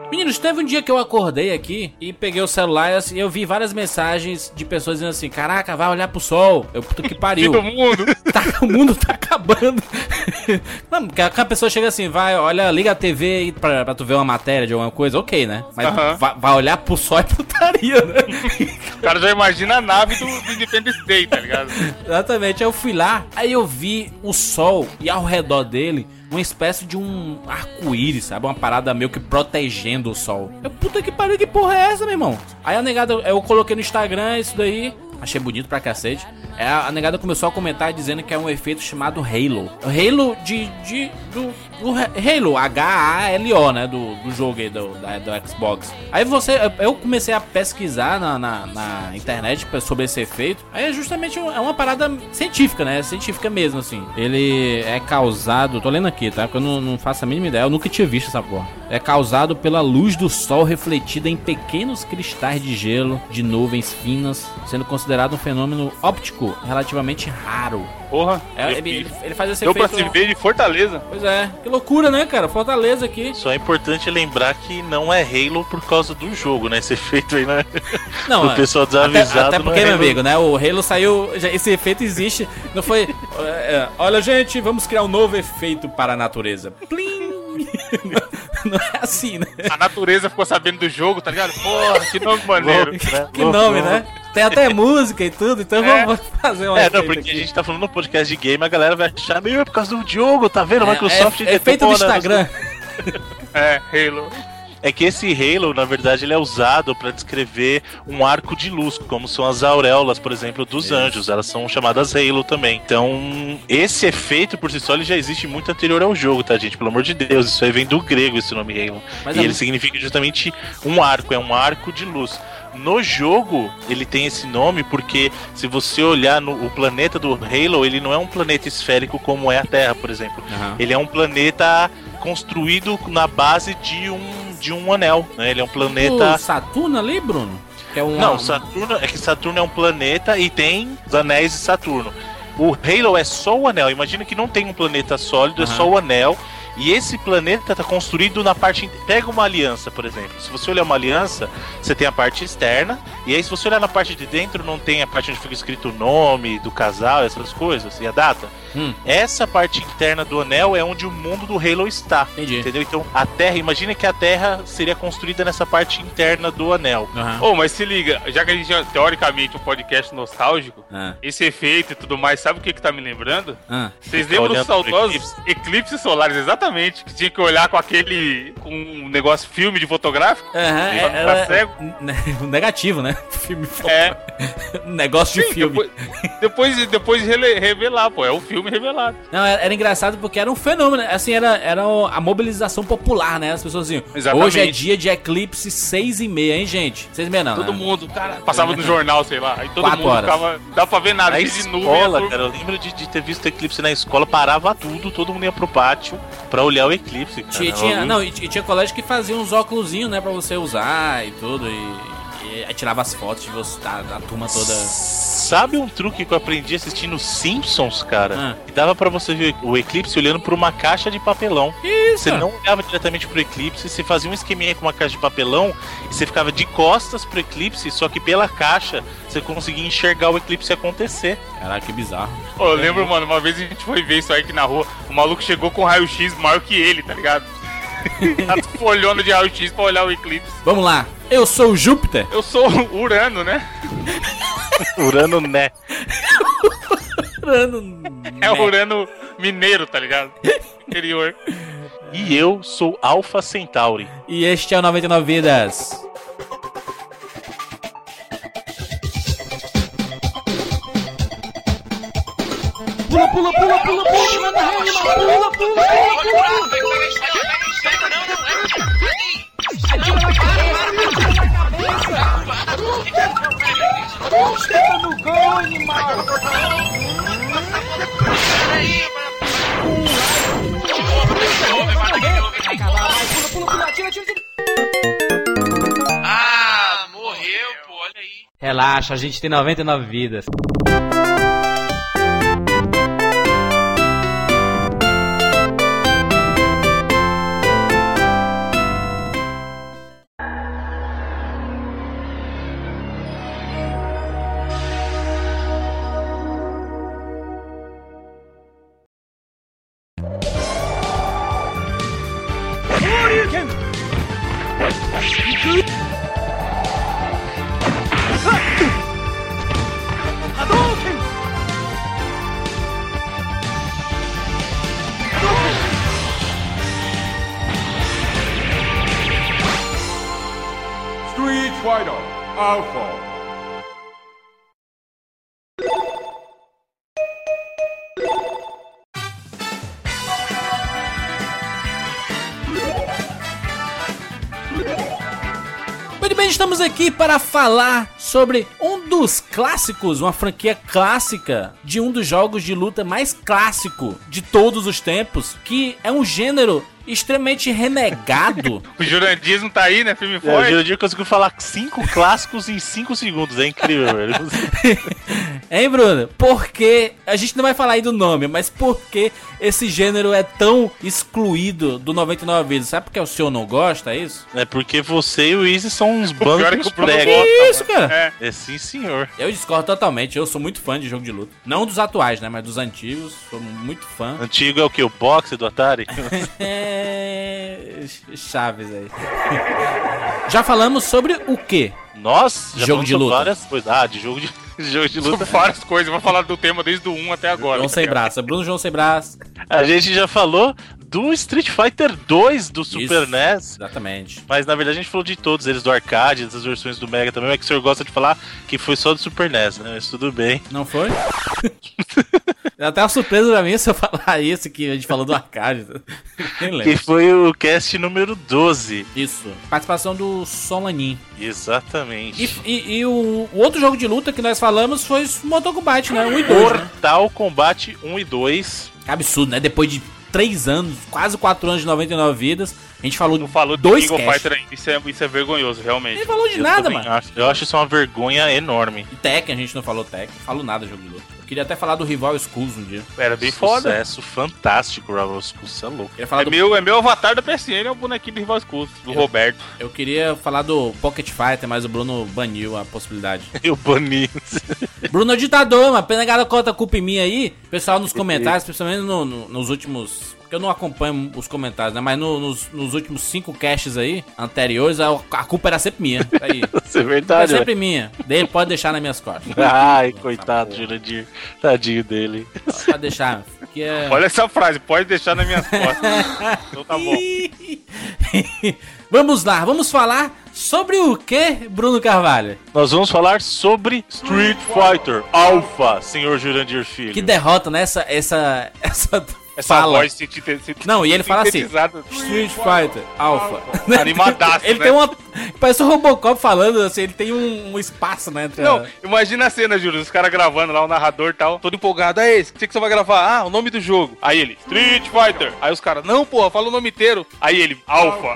Meninos, teve um dia que eu acordei aqui e peguei o celular e eu vi várias mensagens de pessoas dizendo assim: caraca, vai olhar pro sol. Eu, puta que pariu. Fim do mundo. O mundo tá acabando. Não, porque a pessoa chega assim, vai, olha, liga a TV aí pra tu ver uma matéria de alguma coisa, ok, né? Mas vai olhar pro sol é putaria, né? O cara já imagina a nave do Independence Day, tá ligado? Exatamente, aí eu fui lá, aí eu vi o sol e ao redor dele uma espécie de um arco-íris, sabe? Uma parada meio que protegendo o sol. Eu, puta que pariu, que porra é essa, meu irmão? Aí a negada, eu coloquei no Instagram isso daí, achei bonito pra cacete. A negada começou a comentar dizendo que é um efeito chamado Halo. Halo do Halo, H-A-L-O, né? Do jogo aí do Xbox. Aí eu comecei a pesquisar na internet sobre esse efeito. Aí é justamente uma parada científica, né? Científica mesmo, assim. Ele é causado, tô lendo aqui, tá? Porque eu não faço a mínima ideia, eu nunca tinha visto essa porra. É causado pela luz do sol refletida em pequenos cristais de gelo de nuvens finas, sendo considerado um fenômeno óptico relativamente raro. Porra, ele faz esse deu efeito. pra se ver de Fortaleza. Pois é, que loucura, né, cara? Fortaleza aqui. Só é importante lembrar que não é Halo por causa do jogo, né? Esse efeito aí, né? Não, o pessoal desavisado. Até porque, meu amigo, né? O Halo saiu. Esse efeito existe. Não foi. Olha, gente, vamos criar um novo efeito para a natureza. Plim! Não é assim, né? A natureza ficou sabendo do jogo, tá ligado? Porra, que nome maneiro. Que nome, né? Tem até música e tudo, então vamos fazer uma. Não, porque aqui a gente tá falando no podcast de game, a galera vai achar meio por causa do Diogo, tá vendo? Microsoft. Efeito do Instagram. Halo. É que esse Halo, na verdade, ele é usado para descrever um arco de luz, como são as auréolas, por exemplo, dos anjos. Elas são chamadas Halo também. Então, esse efeito por si só ele já existe muito anterior ao jogo, tá, gente? Pelo amor de Deus, isso aí vem do grego, esse nome Halo. Mas ele significa justamente um arco, é um arco de luz. No jogo, ele tem esse nome porque, se você olhar o planeta do Halo, ele não é um planeta esférico como é a Terra, por exemplo. Ele é um planeta construído na base de um anel, né? Ele é um planeta... Saturno ali, Bruno? Não, Saturno é um planeta e tem os anéis de Saturno. O Halo é só o anel. Imagina que não tem um planeta sólido, é só o anel. E esse planeta está construído na parte... Pega uma aliança, por exemplo. Se você olhar uma aliança, você tem a parte externa. E aí, se você olhar na parte de dentro, não tem a parte onde fica escrito o nome do casal, essas coisas, e a data. Essa parte interna do anel é onde o mundo do Halo está. Entendi. Entendeu? Então, a Terra... Imagina que a Terra seria construída nessa parte interna do anel. Mas se liga, já que a gente é, teoricamente, um podcast nostálgico, esse efeito e tudo mais, sabe o que tá me lembrando? Vocês lembram dos saudosos eclipses solares, exatamente, que tinha que olhar com com um negócio filme de fotográfico? Era cego. Negativo, né? Filme negócio de filme. Depois de revelar, pô, é o filme revelado. Não, era engraçado porque era um fenômeno, assim, era a mobilização popular, né? As pessoas diziam, hoje é dia de eclipse 6h30, hein, gente? 6h30 não. Todo mundo, cara, passava no jornal, sei lá, aí todo mundo ficava, dá pra ver nada, na escola, cara, eu lembro de ter visto eclipse na escola, parava tudo, todo mundo ia pro pátio pra olhar o eclipse, cara. E tinha colégio que fazia uns óculosinhos, né, pra você usar e tudo, e tirava as fotos de você, da turma toda. Sabe um truque que eu aprendi assistindo Simpsons, cara? Que dava pra você ver o eclipse olhando por uma caixa de papelão. Isso. Você não olhava diretamente pro eclipse, você fazia um esqueminha com uma caixa de papelão e você ficava de costas pro eclipse, só que pela caixa você conseguia enxergar o eclipse acontecer. Caraca, que bizarro. Pô, eu lembro, mano, uma vez a gente foi ver isso aí aqui na rua, o maluco chegou com raio-x maior que ele, tá ligado? Tá folhando de raio-x pra olhar o eclipse. Vamos lá. Eu sou o Júpiter. Eu sou o Urano, né? Urano, né? É o Urano mineiro, tá ligado? Interior. E eu sou Alpha Centauri. E este é o 99 Vidas. Pula, pula, pula, pula, pula, manda rede, pula, pula, atira na cabeça, senta no gol, animal. Peraí, pula, pula, atira. Ah, morreu, pô, olha aí. Relaxa, a gente tem 99 vidas. Alpha. Muito bem, estamos aqui para falar sobre um dos clássicos, uma franquia clássica de um dos jogos de luta mais clássico de todos os tempos, que é um gênero extremamente renegado. O Jurandir não tá aí, né? Filme O forte. Jurandir conseguiu falar 5 clássicos em 5 segundos. É incrível, velho. Hein, Bruno? Porque a gente não vai falar aí do nome, mas por que esse gênero é tão excluído do 99 Vidas? Sabe por que o senhor não gosta, é isso? É porque você e o Easy são uns pior é que bancos o Bruno pregos. gosta, Que isso, cara? É sim, senhor. Eu discordo totalmente, eu sou muito fã de jogo de luta. Não dos atuais, né, mas dos antigos, sou muito fã. Antigo é o que? O boxe do Atari? Chaves aí. Já falamos sobre o quê? Nós já Jogo de luta. várias coisas. Ah, de jogo de luta. Sobre várias coisas. Eu vou falar do tema desde o 1 até agora. João Sem Braço, Bruno João Sem Braço. A gente já falou do Street Fighter 2 do Super NES. Exatamente. Mas na verdade a gente falou de todos eles, do arcade, das versões do Mega também. Mas que o senhor gosta de falar que foi só do Super NES, né? Mas tudo bem. Não foi? É até uma surpresa pra mim se eu falar isso, que a gente falou do arcade. Nem lembro. Que foi o cast número 12. Isso. Participação do Solanin. Exatamente. E o outro jogo de luta que nós falamos foi o Mortal Kombat, né? 1 e 2, né? Mortal Kombat 1 e 2. Que absurdo, né? Depois de 3 anos, quase 4 anos de 99 vidas, a gente falou Não falou de dois King of casts. Fighter ainda. Isso é vergonhoso, realmente. Nem falou de Eu nada, também mano. Eu acho isso uma vergonha enorme. E Tekken, a gente não falou Tekken. Não falou nada de jogo de luta. Eu queria até falar do Rival Schools um dia. Era bem foda. Sucesso fantástico, Rival Schools, você é louco. Eu queria falar É meu avatar da PSN, é o bonequinho do Rival Schools, do Roberto. Eu queria falar do Pocket Fighter, mas o Bruno baniu a possibilidade. Eu bani. Bruno é ditador, mas pena que ela conta a culpa em mim aí. Pessoal nos comentários, principalmente nos últimos... Eu não acompanho os comentários, né? Mas nos últimos 5 casts aí, anteriores, a culpa era sempre minha. Aí. Isso é É verdade, sempre minha. Dele pode deixar nas minhas costas. Ai, coitado, Jurandir. Tadinho dele. Pode deixar. Que é... Olha essa frase, pode deixar nas minhas costas. Então tá bom. Vamos lá, vamos falar sobre o que, Bruno Carvalho? Nós vamos falar sobre Street Fighter Alpha, senhor Jurandir Filho. Que derrota, né? Essa Essa fala. voz Não, e ele fala assim: sintetizada. Street Fighter Alpha. Animadaço, Ele né? tem uma. Parece o Robocop falando, assim, ele tem um espaço, né? Entre Não, imagina a cena, Júlio, os caras gravando lá, o narrador e tal, todo empolgado. Aí, o que você vai gravar? Ah, o nome do jogo. Aí ele, Street Fighter. Aí os caras, não, porra, fala o nome inteiro. Aí ele, Alpha.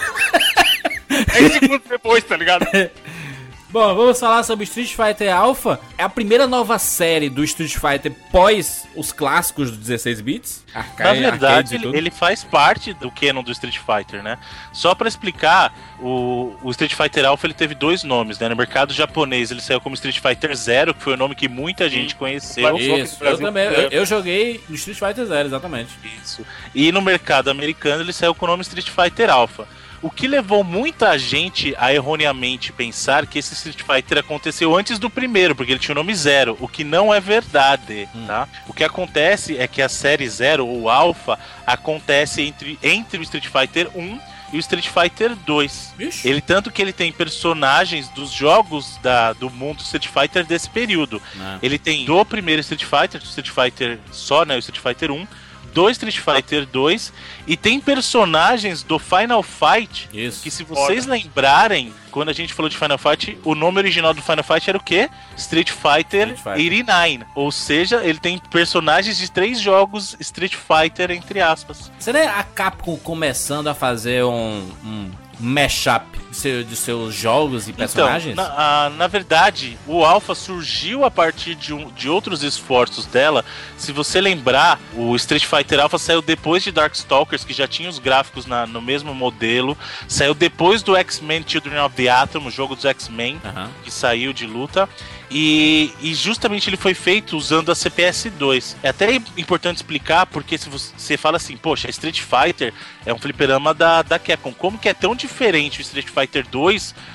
10 segundos depois, tá ligado? Bom, vamos falar sobre Street Fighter Alpha. É a primeira nova série do Street Fighter pós os clássicos dos 16 bits. Na verdade, ele faz parte do canon do Street Fighter, né? Só pra explicar, o Street Fighter Alpha ele teve 2 nomes, né? No mercado japonês ele saiu como Street Fighter Zero, que foi o nome que muita gente conheceu. Isso, eu também. Eu joguei no Street Fighter Zero, exatamente. Isso. E no mercado americano ele saiu com o nome Street Fighter Alpha. O que levou muita gente a erroneamente pensar que esse Street Fighter aconteceu antes do primeiro, porque ele tinha o nome Zero, o que não é verdade, tá? O que acontece é que a série Zero, ou Alpha, acontece entre o Street Fighter 1 e o Street Fighter 2. Vixe. Ele tanto que ele tem personagens dos jogos do mundo Street Fighter desse período. Ele tem do primeiro Street Fighter só, né, o Street Fighter 1, do Street Fighter 2 e tem personagens do Final Fight. Isso. Que se vocês lembrarem, quando a gente falou de Final Fight, o nome original do Final Fight era o quê? Street Fighter 89. Ou seja, ele tem personagens de 3 jogos Street Fighter, entre aspas. Será a Capcom começando a fazer um mashup de seus jogos e personagens? Então, na verdade, o Alpha surgiu a partir de outros esforços dela. Se você lembrar, o Street Fighter Alpha saiu depois de Darkstalkers, que já tinha os gráficos no mesmo modelo. Saiu depois do X-Men Children of the Atom, o jogo dos X-Men, que saiu de luta. E justamente ele foi feito usando a CPS-2. É até importante explicar, porque se você fala assim, poxa, Street Fighter é um fliperama da Capcom. Como que é tão diferente o Street Fighter 2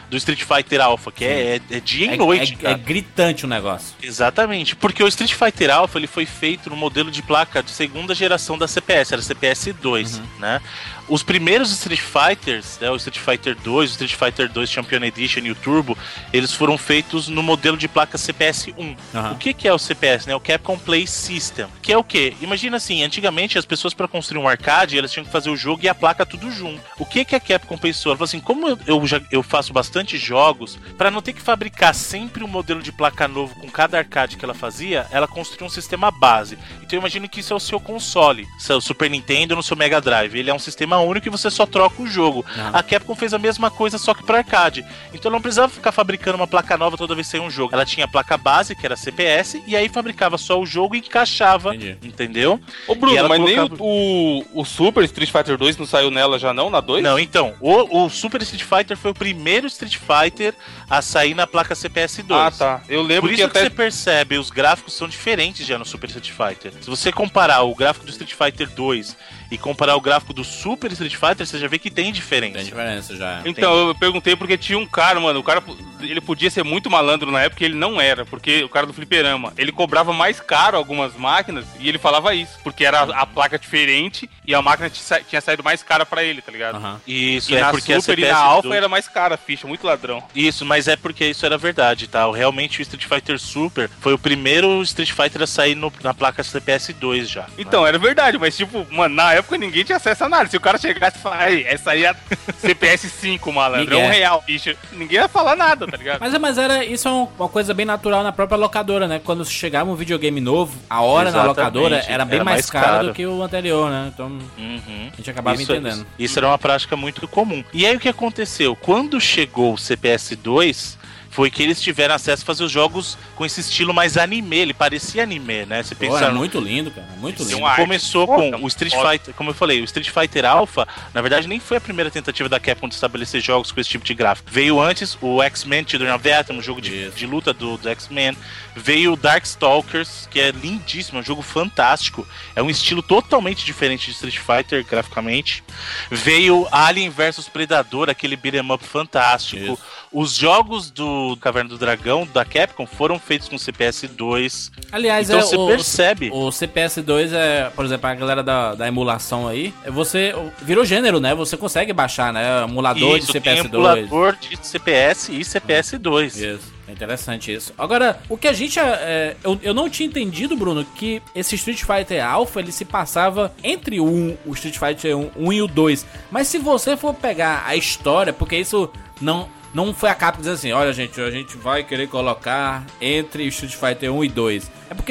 do Street Fighter Alpha, que é dia e noite, cara. É gritante o negócio. Exatamente, porque o Street Fighter Alpha ele foi feito no modelo de placa de segunda geração da CPS, era CPS 2, né? Os primeiros Street Fighters, né, o Street Fighter 2, o Street Fighter 2 Champion Edition e o Turbo, eles foram feitos no modelo de placa CPS 1. O que é o CPS? Né? O Capcom Play System. Que é o quê? Imagina assim, antigamente as pessoas para construir um arcade, elas tinham que fazer o jogo e a placa tudo junto. O que a Capcom pensou? Ela falou assim, como eu faço bastante jogos, para não ter que fabricar sempre um modelo de placa novo com cada arcade que ela fazia, ela construiu um sistema base. Então imagina que isso é o seu console, seu Super Nintendo no seu Mega Drive. Ele é um sistema único e você só troca o jogo. A Capcom fez a mesma coisa, só que para arcade. Então ela não precisava ficar fabricando uma placa nova toda vez que saía um jogo. Ela tinha a placa base, que era CPS, e aí fabricava só o jogo e encaixava. Entendeu? Ô Bruno, mas colocava... nem o Super Street Fighter 2 não saiu nela já não, na 2? Não, então, o Super Street Fighter foi o primeiro Street Fighter a sair na placa CPS 2. Ah, tá. Eu lembro. Por isso que você percebe, os gráficos são diferentes já no Super Street Fighter. Se você comparar o gráfico do Street Fighter 2 e comparar o gráfico do Super Street Fighter, você já vê que tem diferença. Tem diferença já. Então, eu perguntei porque tinha um cara, mano, o cara, ele podia ser muito malandro na época, ele não era, porque o cara do fliperama, ele cobrava mais caro algumas máquinas e ele falava isso, porque era a placa diferente e a máquina tinha saído mais cara pra ele, tá ligado? Isso, e é na porque Super e na Alpha era mais cara a ficha, muito ladrão. Isso, mas é porque isso era verdade, tá? Realmente o Street Fighter Super foi o primeiro Street Fighter a sair na placa CPS 2 já. Então, era verdade, mas tipo, mano, na época ninguém tinha acesso a nada. Se o cara chegasse e falar, essa aí é a CPS 5, malandro, é R$1, bicho, ninguém ia falar nada, tá ligado? Mas isso é uma coisa bem natural na própria locadora, né? Quando chegava um videogame novo, a hora na locadora era bem mais cara do que o anterior, né? Então, a gente acabava entendendo. Isso era uma prática muito comum. E aí o que aconteceu? Quando chegou o CPS 2, foi que eles tiveram acesso a fazer os jogos com esse estilo mais anime. Ele parecia anime, né? Você pensa, é muito lindo, cara. Muito lindo. Começou com o Street Fighter, como eu falei, o Street Fighter Alpha, na verdade, nem foi a primeira tentativa da Capcom de estabelecer jogos com esse tipo de gráfico. Veio antes o X-Men Children of Atom, um jogo de luta do X-Men. Veio o Darkstalkers, que é lindíssimo, é um jogo fantástico. É um estilo totalmente diferente de Street Fighter, graficamente. Veio Alien vs Predador, aquele beat'em up fantástico. Isso. Os jogos do Caverna do Dragão, da Capcom, foram feitos com CPS 2. Aliás, então você percebe. O CPS 2 é, por exemplo, a galera da emulação aí, você virou gênero, né? Você consegue baixar, né? Emulador de CPS 2. Emulador de CPS e CPS 2. Isso. É interessante isso. Agora, o que a gente... eu não tinha entendido, Bruno, que esse Street Fighter Alpha, ele se passava entre o Street Fighter 1 e o 2. Mas se você for pegar a história, porque isso não foi a Capcom dizendo assim, olha gente, a gente vai querer colocar entre o Street Fighter 1 e 2. É porque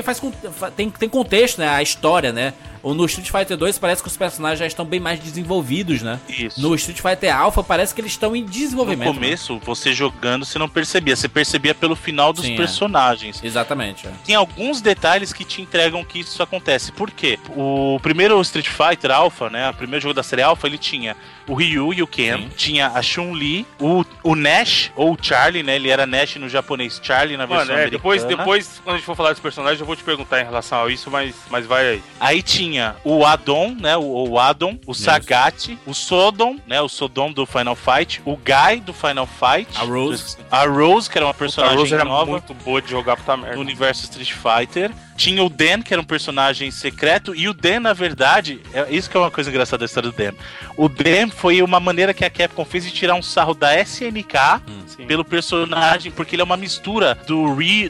tem contexto, né? A história, né? Ou no Street Fighter 2 parece que os personagens já estão bem mais desenvolvidos, né? Isso. No Street Fighter Alpha parece que eles estão em desenvolvimento. No começo, né? Você jogando, você não percebia. Você percebia pelo final dos personagens. Exatamente. Tem alguns detalhes que te entregam que isso acontece. Por quê? O primeiro Street Fighter Alpha, né? O primeiro jogo da série Alpha, ele tinha o Ryu e o Ken. Tinha a Chun-Li, o Nash, ou o Charlie, né? Ele era Nash no japonês, Charlie na versão americana. Depois, quando a gente for falar desse personagem, eu vou te perguntar em relação a isso, mas vai aí. Aí tinha o Adon, né? O Adon, o Sagat, o Sodom, né? O Sodom do Final Fight, o Guy do Final Fight, a Rose, que era uma personagem nova, era muito boa de jogar puta merda no universo Street Fighter. Tinha o Dan, que era um personagem secreto, e o Dan, na verdade, isso que é uma coisa engraçada da história do Dan. O Dan foi uma maneira que a Capcom fez de tirar um sarro da SNK pelo personagem, porque ele é uma mistura do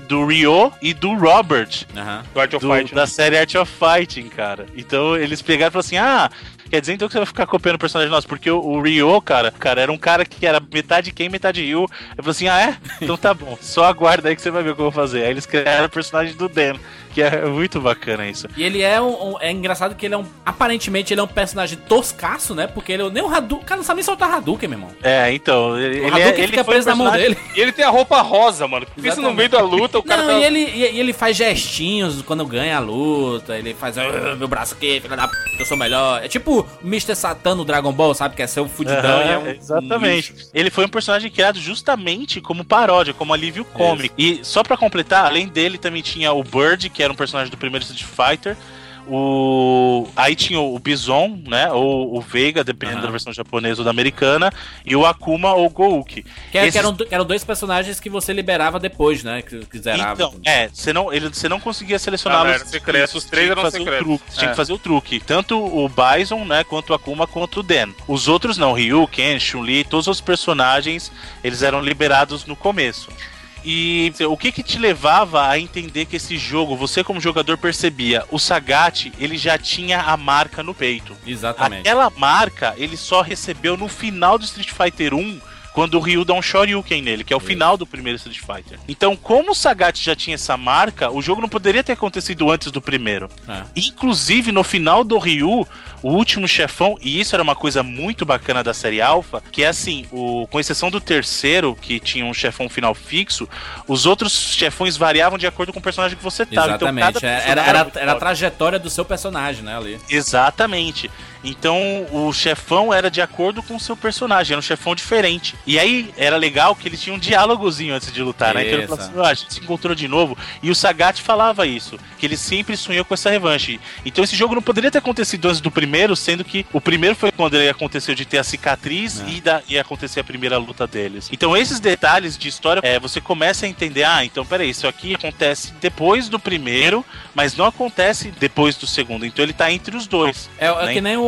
Ryo e do Robert, do Art of Fighting, da série Art of Fighting, cara. Então eles pegaram e falaram assim, quer dizer então que você vai ficar copiando o personagem nosso, porque o Ryo, cara, era um cara que era metade Ken, metade Ryu. Eu falei assim, então tá bom, só aguarda aí que você vai ver o que eu vou fazer. Aí eles criaram o personagem do Dan, que é muito bacana isso. E ele é é engraçado que ele aparentemente ele é um personagem toscaço, né? Porque ele nem o Hadouken, o cara não sabe nem soltar Hadouken, meu irmão. Então, ele fica preso na mão dele. E ele tem a roupa rosa, mano. Porque isso no meio da luta, o cara não, e ele faz gestinhos quando ganha a luta, ele faz, meu braço aqui, filha da p, eu sou melhor. É tipo o Mr. Satan no Dragon Ball, sabe? Que é ser o fudidão. Exatamente. Ele foi um personagem criado justamente como paródia, como alívio cômico. E só pra completar, além dele também tinha o Bird, que era um personagem do primeiro Street Fighter, Aí tinha o Bison, né? Ou o Veiga, dependendo da versão japonesa ou da americana, e o Akuma ou Gouki. Que eram dois personagens que você liberava depois, né? Que zerava. Então, você não conseguia selecioná-los. Os três eram secretos. Tinha que fazer o truque. Tanto o Bison, né? Quanto o Akuma, quanto o Den. Os outros não. Ryu, Ken, Chun-Li, todos os personagens, eles eram liberados no começo. E o que te levava a entender que esse jogo, você como jogador percebia, o Sagat, ele já tinha a marca no peito. Exatamente. Aquela marca, ele só recebeu no final do Street Fighter 1, quando o Ryu dá um Shoryuken nele, que é o final do primeiro Street Fighter. Então, como o Sagat já tinha essa marca, o jogo não poderia ter acontecido antes do primeiro. Inclusive, no final do Ryu, o último chefão, e isso era uma coisa muito bacana da série Alpha, que é assim, com exceção do terceiro, que tinha um chefão final fixo, os outros chefões variavam de acordo com o personagem que você tava. Exatamente, então, era a trajetória do seu personagem, né, ali. Exatamente. Então, o chefão era de acordo com o seu personagem, era um chefão diferente. E aí, era legal que eles tinham um diálogozinho antes de lutar, né? Então ele falava assim, a gente se encontrou de novo. E o Sagat falava isso, que ele sempre sonhou com essa revanche. Então esse jogo não poderia ter acontecido antes do primeiro, sendo que o primeiro foi quando ele aconteceu de ter a cicatriz e acontecer a primeira luta deles. Então esses detalhes de história, você começa a entender, então peraí, isso aqui acontece depois do primeiro, mas não acontece depois do segundo. Então ele tá entre os dois. É que nem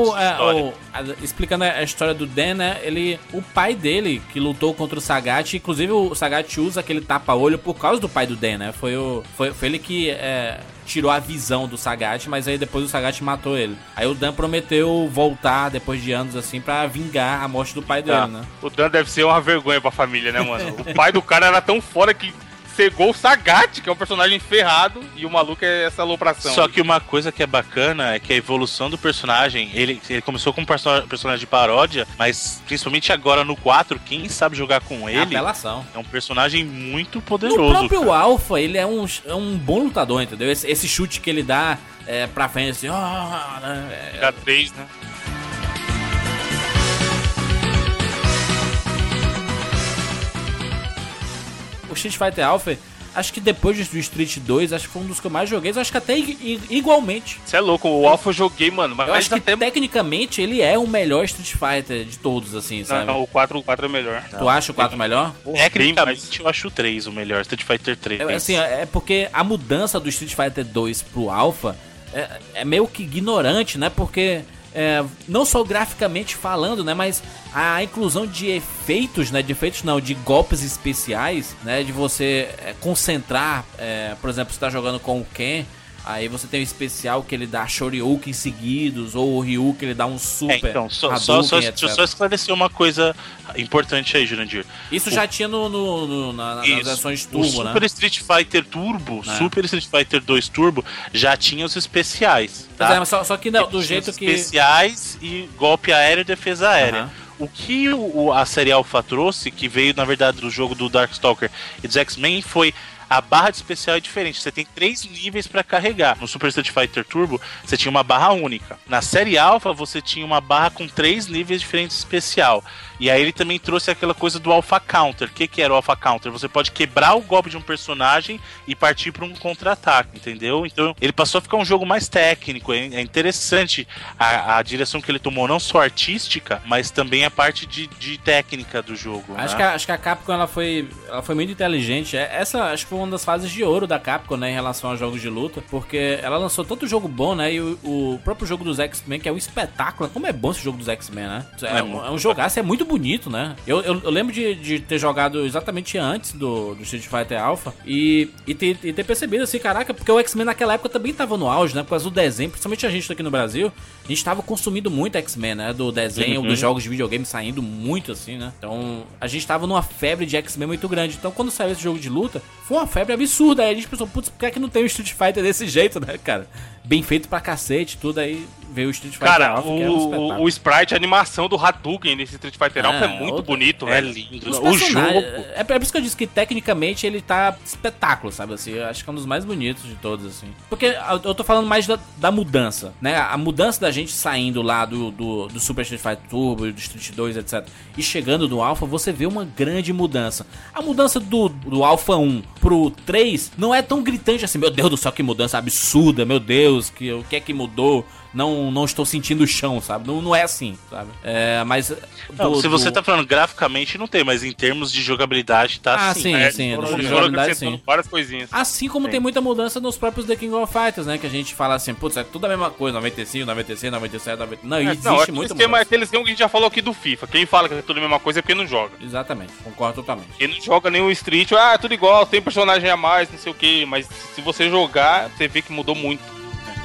explicando a história do Den, né? O pai dele que lutou contra o Sagat, inclusive o Sagat usa aquele tapa-olho por causa do pai do Den, né? Foi ele que tirou a visão do Sagat, mas aí depois o Sagat matou ele. Aí o Dan prometeu voltar depois de anos assim pra vingar a morte do pai dele, né? O Dan deve ser uma vergonha pra família, né, mano? O pai do cara era tão fora que cegou o Sagat, que é um personagem ferrado, e o maluco é essa alopração. Só que uma coisa que é bacana é que a evolução do personagem, ele começou com um personagem de paródia, mas principalmente agora no 4, quem sabe jogar com ele apelação. É um personagem muito poderoso. O próprio Alpha, ele é um bom lutador, entendeu? Esse chute que ele dá pra frente, assim, H3, né? O Street Fighter Alpha, acho que depois do Street 2, acho que foi um dos que eu mais joguei, acho que até igualmente. Você é louco, o Alpha eu joguei, mano. Mas eu acho que tecnicamente ele é o melhor Street Fighter de todos, assim, sabe? Não, o 4 é melhor. Tu acha o 4 melhor? Tecnicamente eu acho o 3 o melhor, Street Fighter 3. É porque a mudança do Street Fighter 2 pro Alpha é meio que ignorante, né? Porque... não só graficamente falando, né, mas a inclusão de efeitos, né, de golpes especiais, né, de você concentrar, por exemplo, você tá jogando com o Ken, aí você tem um especial que ele dá Shoryuken seguidos, ou o Ryu que ele dá um super deixa eu só esclarecer uma coisa importante aí, Jurandir. Isso já tinha nas versões Turbo, né? Super Street Fighter Turbo, Super Street Fighter 2 Turbo, já tinha os especiais. Tá? Mas só que do jeito que... especiais e golpe aéreo e defesa aérea. O que a série Alpha trouxe, que veio na verdade do jogo do Darkstalker e dos X-Men, foi... A barra de especial é diferente, você tem 3 níveis pra carregar. No Super Street Fighter Turbo, você tinha uma barra única. Na série Alpha, você tinha uma barra com 3 níveis diferentes de especial. E aí ele também trouxe aquela coisa do Alpha Counter. O que era o Alpha Counter? Você pode quebrar o golpe de um personagem e partir para um contra-ataque, entendeu? Então ele passou a ficar um jogo mais técnico. É interessante a direção que ele tomou, não só artística, mas também a parte de técnica do jogo. Acho que a Capcom ela foi muito inteligente. Essa acho que foi uma das fases de ouro da Capcom, né, em relação aos jogos de luta, porque ela lançou tanto jogo bom, né, e o próprio jogo dos X-Men, que é um espetáculo. Como é bom esse jogo dos X-Men, né? É um jogaço, é muito bonito, né? Eu lembro de ter jogado exatamente antes do Street Fighter Alpha e ter percebido assim, caraca, porque o X-Men naquela época também tava no auge, né? Por causa do desenho, principalmente a gente aqui no Brasil, a gente tava consumindo muito X-Men, né? Do desenho, dos jogos de videogame saindo muito, assim, né? Então, a gente tava numa febre de X-Men muito grande. Então, quando saiu esse jogo de luta, foi uma febre absurda. Aí a gente pensou, putz, por que é que não tem um Street Fighter desse jeito, né, cara? Bem feito pra cacete, tudo aí veio o Street Fighter Alpha. Cara, o sprite, a animação do Hadouken nesse Street Fighter Alpha é muito bonito, velho. É lindo. O jogo... É por isso que eu disse que tecnicamente ele tá espetáculo, sabe assim? Eu acho que é um dos mais bonitos de todos, assim. Porque eu tô falando mais da mudança, né? A mudança da gente saindo lá do Super Street Fighter Turbo, do Street 2, etc. E chegando no Alpha, você vê uma grande mudança. A mudança do Alpha 1 pro 3 não é tão gritante assim, meu Deus do céu, que mudança absurda, meu Deus, o que é que mudou? Não estou sentindo o chão, sabe? Não é assim, sabe? Mas... se você tá falando graficamente, não tem, mas em termos de jogabilidade tá sim. Sim. Jogabilidade, sim. Várias coisinhas. Assim como tem muita mudança nos próprios The King of Fighters, né? Que a gente fala assim, putz, é tudo a mesma coisa, 95, 96, 97, 99... Não, existe muita mudança. Aquele esquema que a gente já falou aqui do FIFA. Quem fala que é tudo a mesma coisa é porque não joga. Exatamente, concordo totalmente. Quem não joga nenhum Street, é tudo igual, tem personagem a mais, não sei o que, mas se você jogar, você vê que mudou muito.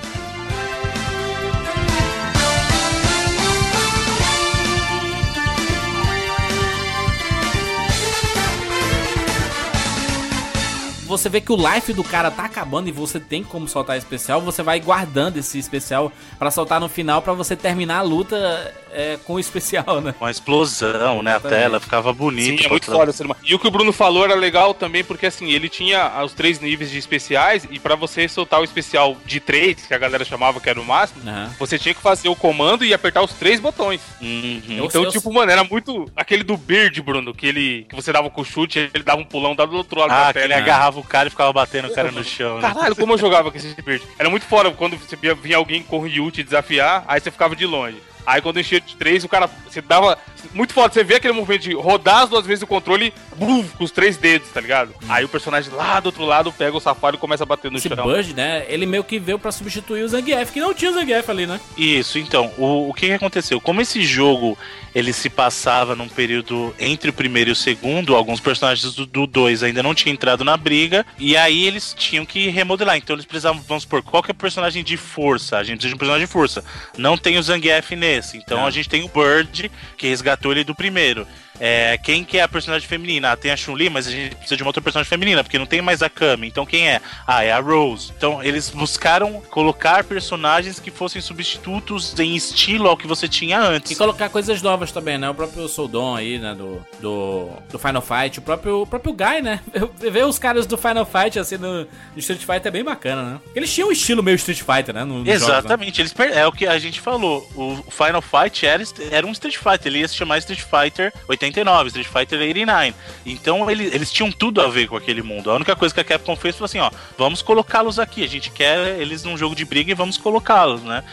Você vê que o life do cara tá acabando e você tem como soltar especial, você vai guardando esse especial pra soltar no final pra você terminar a luta com o especial, né? Com a explosão, né? A tela ficava bonita. Sim, é muito foda. E o que o Bruno falou era legal também porque assim, ele tinha os 3 níveis de especiais e pra você soltar o especial de 3, que a galera chamava que era o máximo, você tinha que fazer o comando e apertar os 3 botões. Então, mano, era muito aquele do Bird, Bruno, que você dava com o chute, ele dava um pulão, dava do outro lado da tela. Ele agarrava o cara e ficava batendo o cara no chão. Caralho, como eu jogava com esse Bird. Era muito foda quando você vinha alguém com o Ryu te desafiar, aí você ficava de longe. Aí quando enchia de 3, o cara, você dava... Muito foda, você vê aquele movimento de rodar as 2 vezes o controle, com os 3 dedos, tá ligado? Aí o personagem lá do outro lado pega o safari e começa a bater no chão. Esse Bud, né, ele meio que veio pra substituir o Zangief, que não tinha o Zangief ali, né? Isso, então, o que aconteceu? Como esse jogo, ele se passava num período entre o primeiro e o segundo, alguns personagens do 2 ainda não tinham entrado na briga, e aí eles tinham que remodelar. Então eles precisavam, vamos supor, qual que é o personagem de força? A gente precisa de um personagem de força. Não tem o Zangief nesse, então a gente tem o Bird, que resgatou ele do primeiro. Quem que é a personagem feminina? Tem a Chun-Li, mas a gente precisa de uma outra personagem feminina, porque não tem mais a Kami. Então quem é? É a Rose. Então eles buscaram colocar personagens que fossem substitutos em estilo ao que você tinha antes. E colocar coisas novas também, né? O próprio Soldon aí, né? Do Final Fight. O próprio Guy, né? Ver os caras do Final Fight, assim, no Street Fighter é bem bacana, né? Eles tinham um estilo meio Street Fighter, né? Exatamente. Jogos, né? É o que a gente falou. O Final Fight era um Street Fighter. Ele ia se chamar Street Fighter 89, Street Fighter 89. Então eles tinham tudo a ver com aquele mundo. A única coisa que a Capcom fez foi assim, vamos colocá-los aqui. A gente quer eles num jogo de briga e vamos colocá-los, né?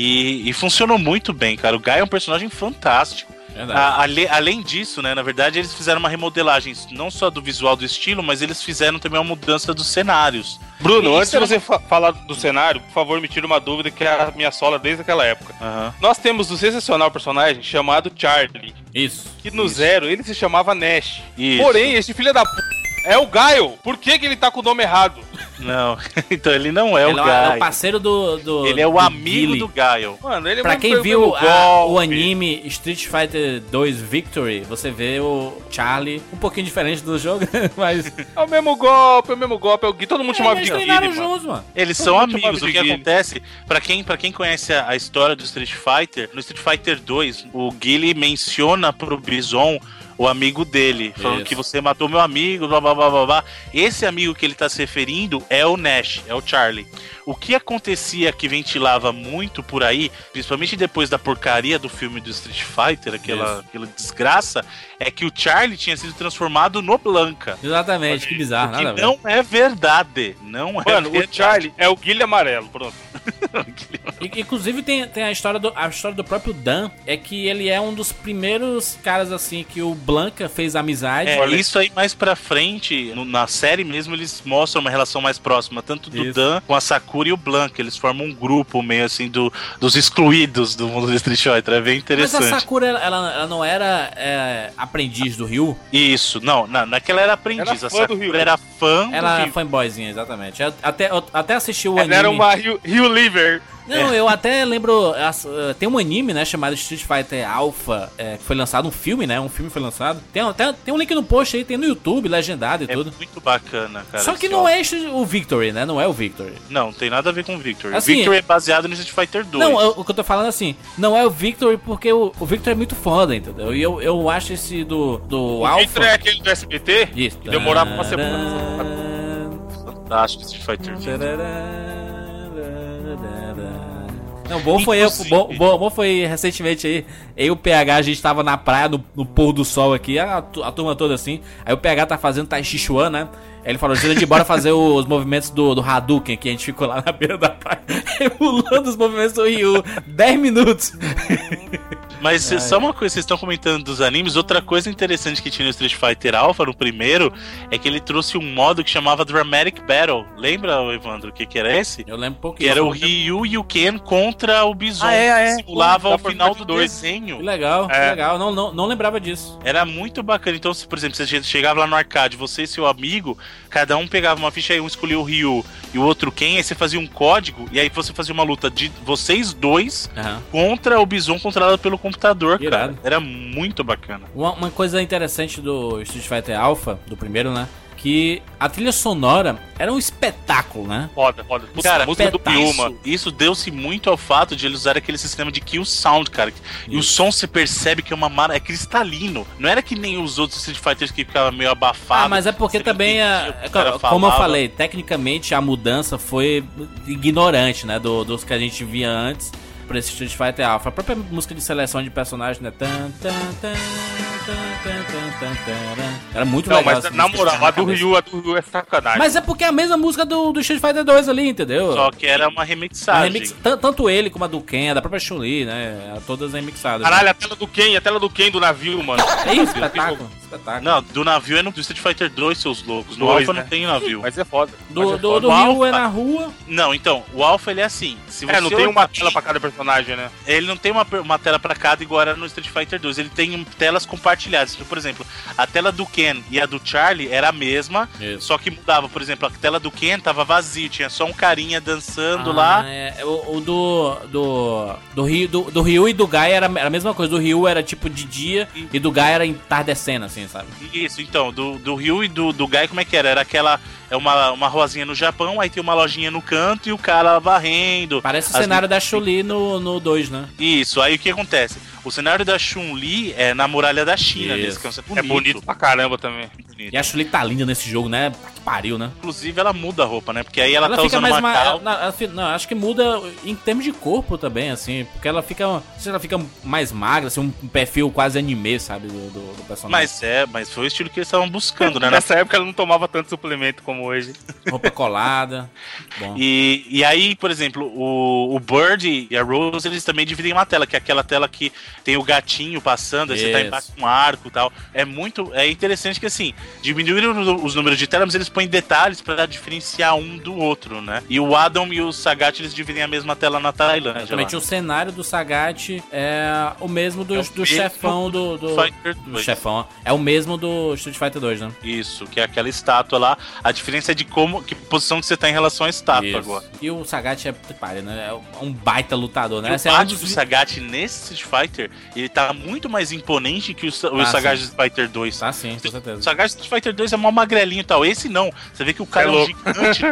E funcionou muito bem, cara. O Guy é um personagem fantástico. Além disso, né, na verdade eles fizeram uma remodelagem não só do visual do estilo, mas eles fizeram também uma mudança dos cenários. Bruno, antes de você falar do cenário, por favor, me tira uma dúvida que é a minha sola desde aquela época. Nós temos um sensacional personagem chamado Charlie. Isso. Que no 0 ele se chamava Nash. Isso. Porém, esse filho da p... é o Guile. Por que ele tá com o nome errado? Não, então ele não é o Guile. É o parceiro do ele é o amigo do Guile. Mano, ele pra quem viu o anime Street Fighter 2 Victory, você vê o Charlie um pouquinho diferente do jogo, mas... É o mesmo golpe, é o Gui. Todo mundo chamava de Guile, juntos, mano. Eles são amigos. O que acontece, pra quem conhece a história do Street Fighter, no Street Fighter 2, o Guile menciona pro Bison o amigo dele, falando que você matou meu amigo, blá blá blá blá blá. Esse amigo que ele tá se referindo é o Nash, é o Charlie. O que acontecia que ventilava muito por aí, principalmente depois da porcaria do filme do Street Fighter, aquela desgraça, é que o Charlie tinha sido transformado no Blanca. Exatamente, que bizarro. Que não é verdade. Não é Mano, verdade. O Charlie é o Guilherme Amarelo, pronto. Inclusive tem a história do próprio Dan, é que ele é um dos primeiros caras assim que o Blanca fez amizade. Isso aí mais pra frente, na série mesmo, eles mostram uma relação mais próxima, tanto do Dan com a Sakura e o Blanca. Eles formam um grupo meio assim dos excluídos do mundo do Street Fighter. É bem interessante. Mas a Sakura, ela não era aprendiz do Ryu? Isso, não naquela era aprendiz. A Sakura era fã do Ryu. Ela era fanboyzinha, exatamente. Até assistiu o anime. Ela era uma Ryu Liver. Não, eu até lembro. Tem um anime, né, chamado Street Fighter Alpha, que foi lançado, um filme, né? Um filme foi lançado. Tem um link no post aí, tem no YouTube, legendado e tudo. É muito bacana, cara. Só que não é o Victory, né? Não é o Victory. Não, tem nada a ver com o Victory. Assim, o Victory é baseado no Street Fighter 2. Não, o que eu tô falando assim, não é o Victory porque o Victory é muito foda, entendeu? E eu acho esse do Alpha... O Victory é aquele do SBT? Isso. Que demorava uma semana. Fantástico Street Fighter. Não, bom foi recentemente aí. Eu e o PH, a gente tava na praia, no pôr do sol aqui, a turma toda assim. Aí o PH tá fazendo Tai Chi Chuan, né? Aí ele falou, a gente bora fazer os movimentos do Hadouken, que a gente ficou lá na beira da praia, emulando os movimentos do Ryu. 10 minutos. Mas só uma coisa, vocês estão comentando dos animes, outra coisa interessante que tinha no Street Fighter Alpha, no primeiro, é que ele trouxe um modo que chamava Dramatic Battle. Lembra, Evandro, o que era esse? Eu lembro um pouquinho. Que era o Ryu e o Ken contra o Bison. Simulava o final do desenho. Que legal, que legal. Não lembrava disso. Era muito bacana. Então, por exemplo, você chegava lá no arcade, você e seu amigo, cada um pegava uma ficha, aí um escolhia o Ryu e o outro Ken, aí você fazia um código, e aí você fazia uma luta de vocês dois contra o Bison controlado pelo computador, cara. Era muito bacana. Uma coisa interessante do Street Fighter Alpha, do primeiro, né? Que a trilha sonora era um espetáculo, né? Foda. Cara, a música do Piuma. Isso deu-se muito ao fato de eles usarem aquele sistema de kill sound, cara. E o som você percebe que é cristalino. Não era que nem os outros Street Fighters que ficavam meio abafados. Mas é porque também, como eu falei, tecnicamente a mudança foi ignorante, né? Dos que a gente via antes pra esse Street Fighter Alpha. A própria música de seleção de personagens, né? Era muito legal. Mas na moral, a do Ryu é sacanagem. Mas é porque é a mesma música do Street Fighter 2 ali, entendeu? Só que era uma remixagem. Tanto ele como a do Ken, a da própria Chun-Li, né? Todas remixadas. Caralho, a tela do Ken do navio, mano. É isso, espetáculo. Não, do navio é no Street Fighter 2, seus loucos. No Alpha não tem navio. Mas é foda. Do Ryu é na rua. Não, então, o Alpha ele é assim. Se você não tem uma tela pra cada personagem, né? Ele não tem uma tela pra cada igual era no Street Fighter 2. Ele tem telas compartilhadas. Por exemplo, a tela do Ken e a do Charlie era a mesma, só que mudava. Por exemplo, a tela do Ken tava vazia, tinha só um carinha dançando lá. O do Ryu e do Gai era a mesma coisa. Do Ryu era tipo de dia e do Gai era entardecendo, assim, sabe? Isso, então, do Ryu e do Gai, como é que era? Era aquela... É uma ruazinha no Japão, aí tem uma lojinha no canto e o cara varrendo. Parece o cenário da Chun-Li no 2, né? Isso, aí o que acontece? O cenário da Chun-Li é na muralha da China, nesse canto. É bonito pra caramba também. E a Chun-Li tá linda nesse jogo, né? Que pariu, né? Inclusive ela muda a roupa, né? Porque aí ela tá fica usando uma calça. Não, acho que muda em termos de corpo também, assim. Porque ela fica mais magra, assim, um perfil quase anime, sabe? Do personagem. Mas foi o estilo que eles estavam buscando, né? Nessa época ela não tomava tanto suplemento como hoje. Roupa colada. Bom. E aí, por exemplo, o Bird e a Rose, eles também dividem uma tela, que é aquela tela que tem o gatinho passando, aí você tá embaixo com um arco e tal. É interessante que, assim, diminuíram os números de tela, mas eles põem detalhes pra diferenciar um do outro, né? E o Adam e o Sagat, eles dividem a mesma tela na Tailândia. Exatamente, o cenário do Sagat é o mesmo do chefão do chefão. É o mesmo do Street Fighter 2, né? Isso, que é aquela estátua lá. A diferença é de que posição que você tá em relação à estátua agora. E o Sagat né? É um baita lutador, né? O bate do Sagat nesse Street Fighter, ele tá muito mais imponente que o Sagat do Street Fighter 2. Tá sim, com certeza. O Sagat do Street Fighter 2 é mó magrelinho e tal. Esse não. Você vê que o cara é um gigante.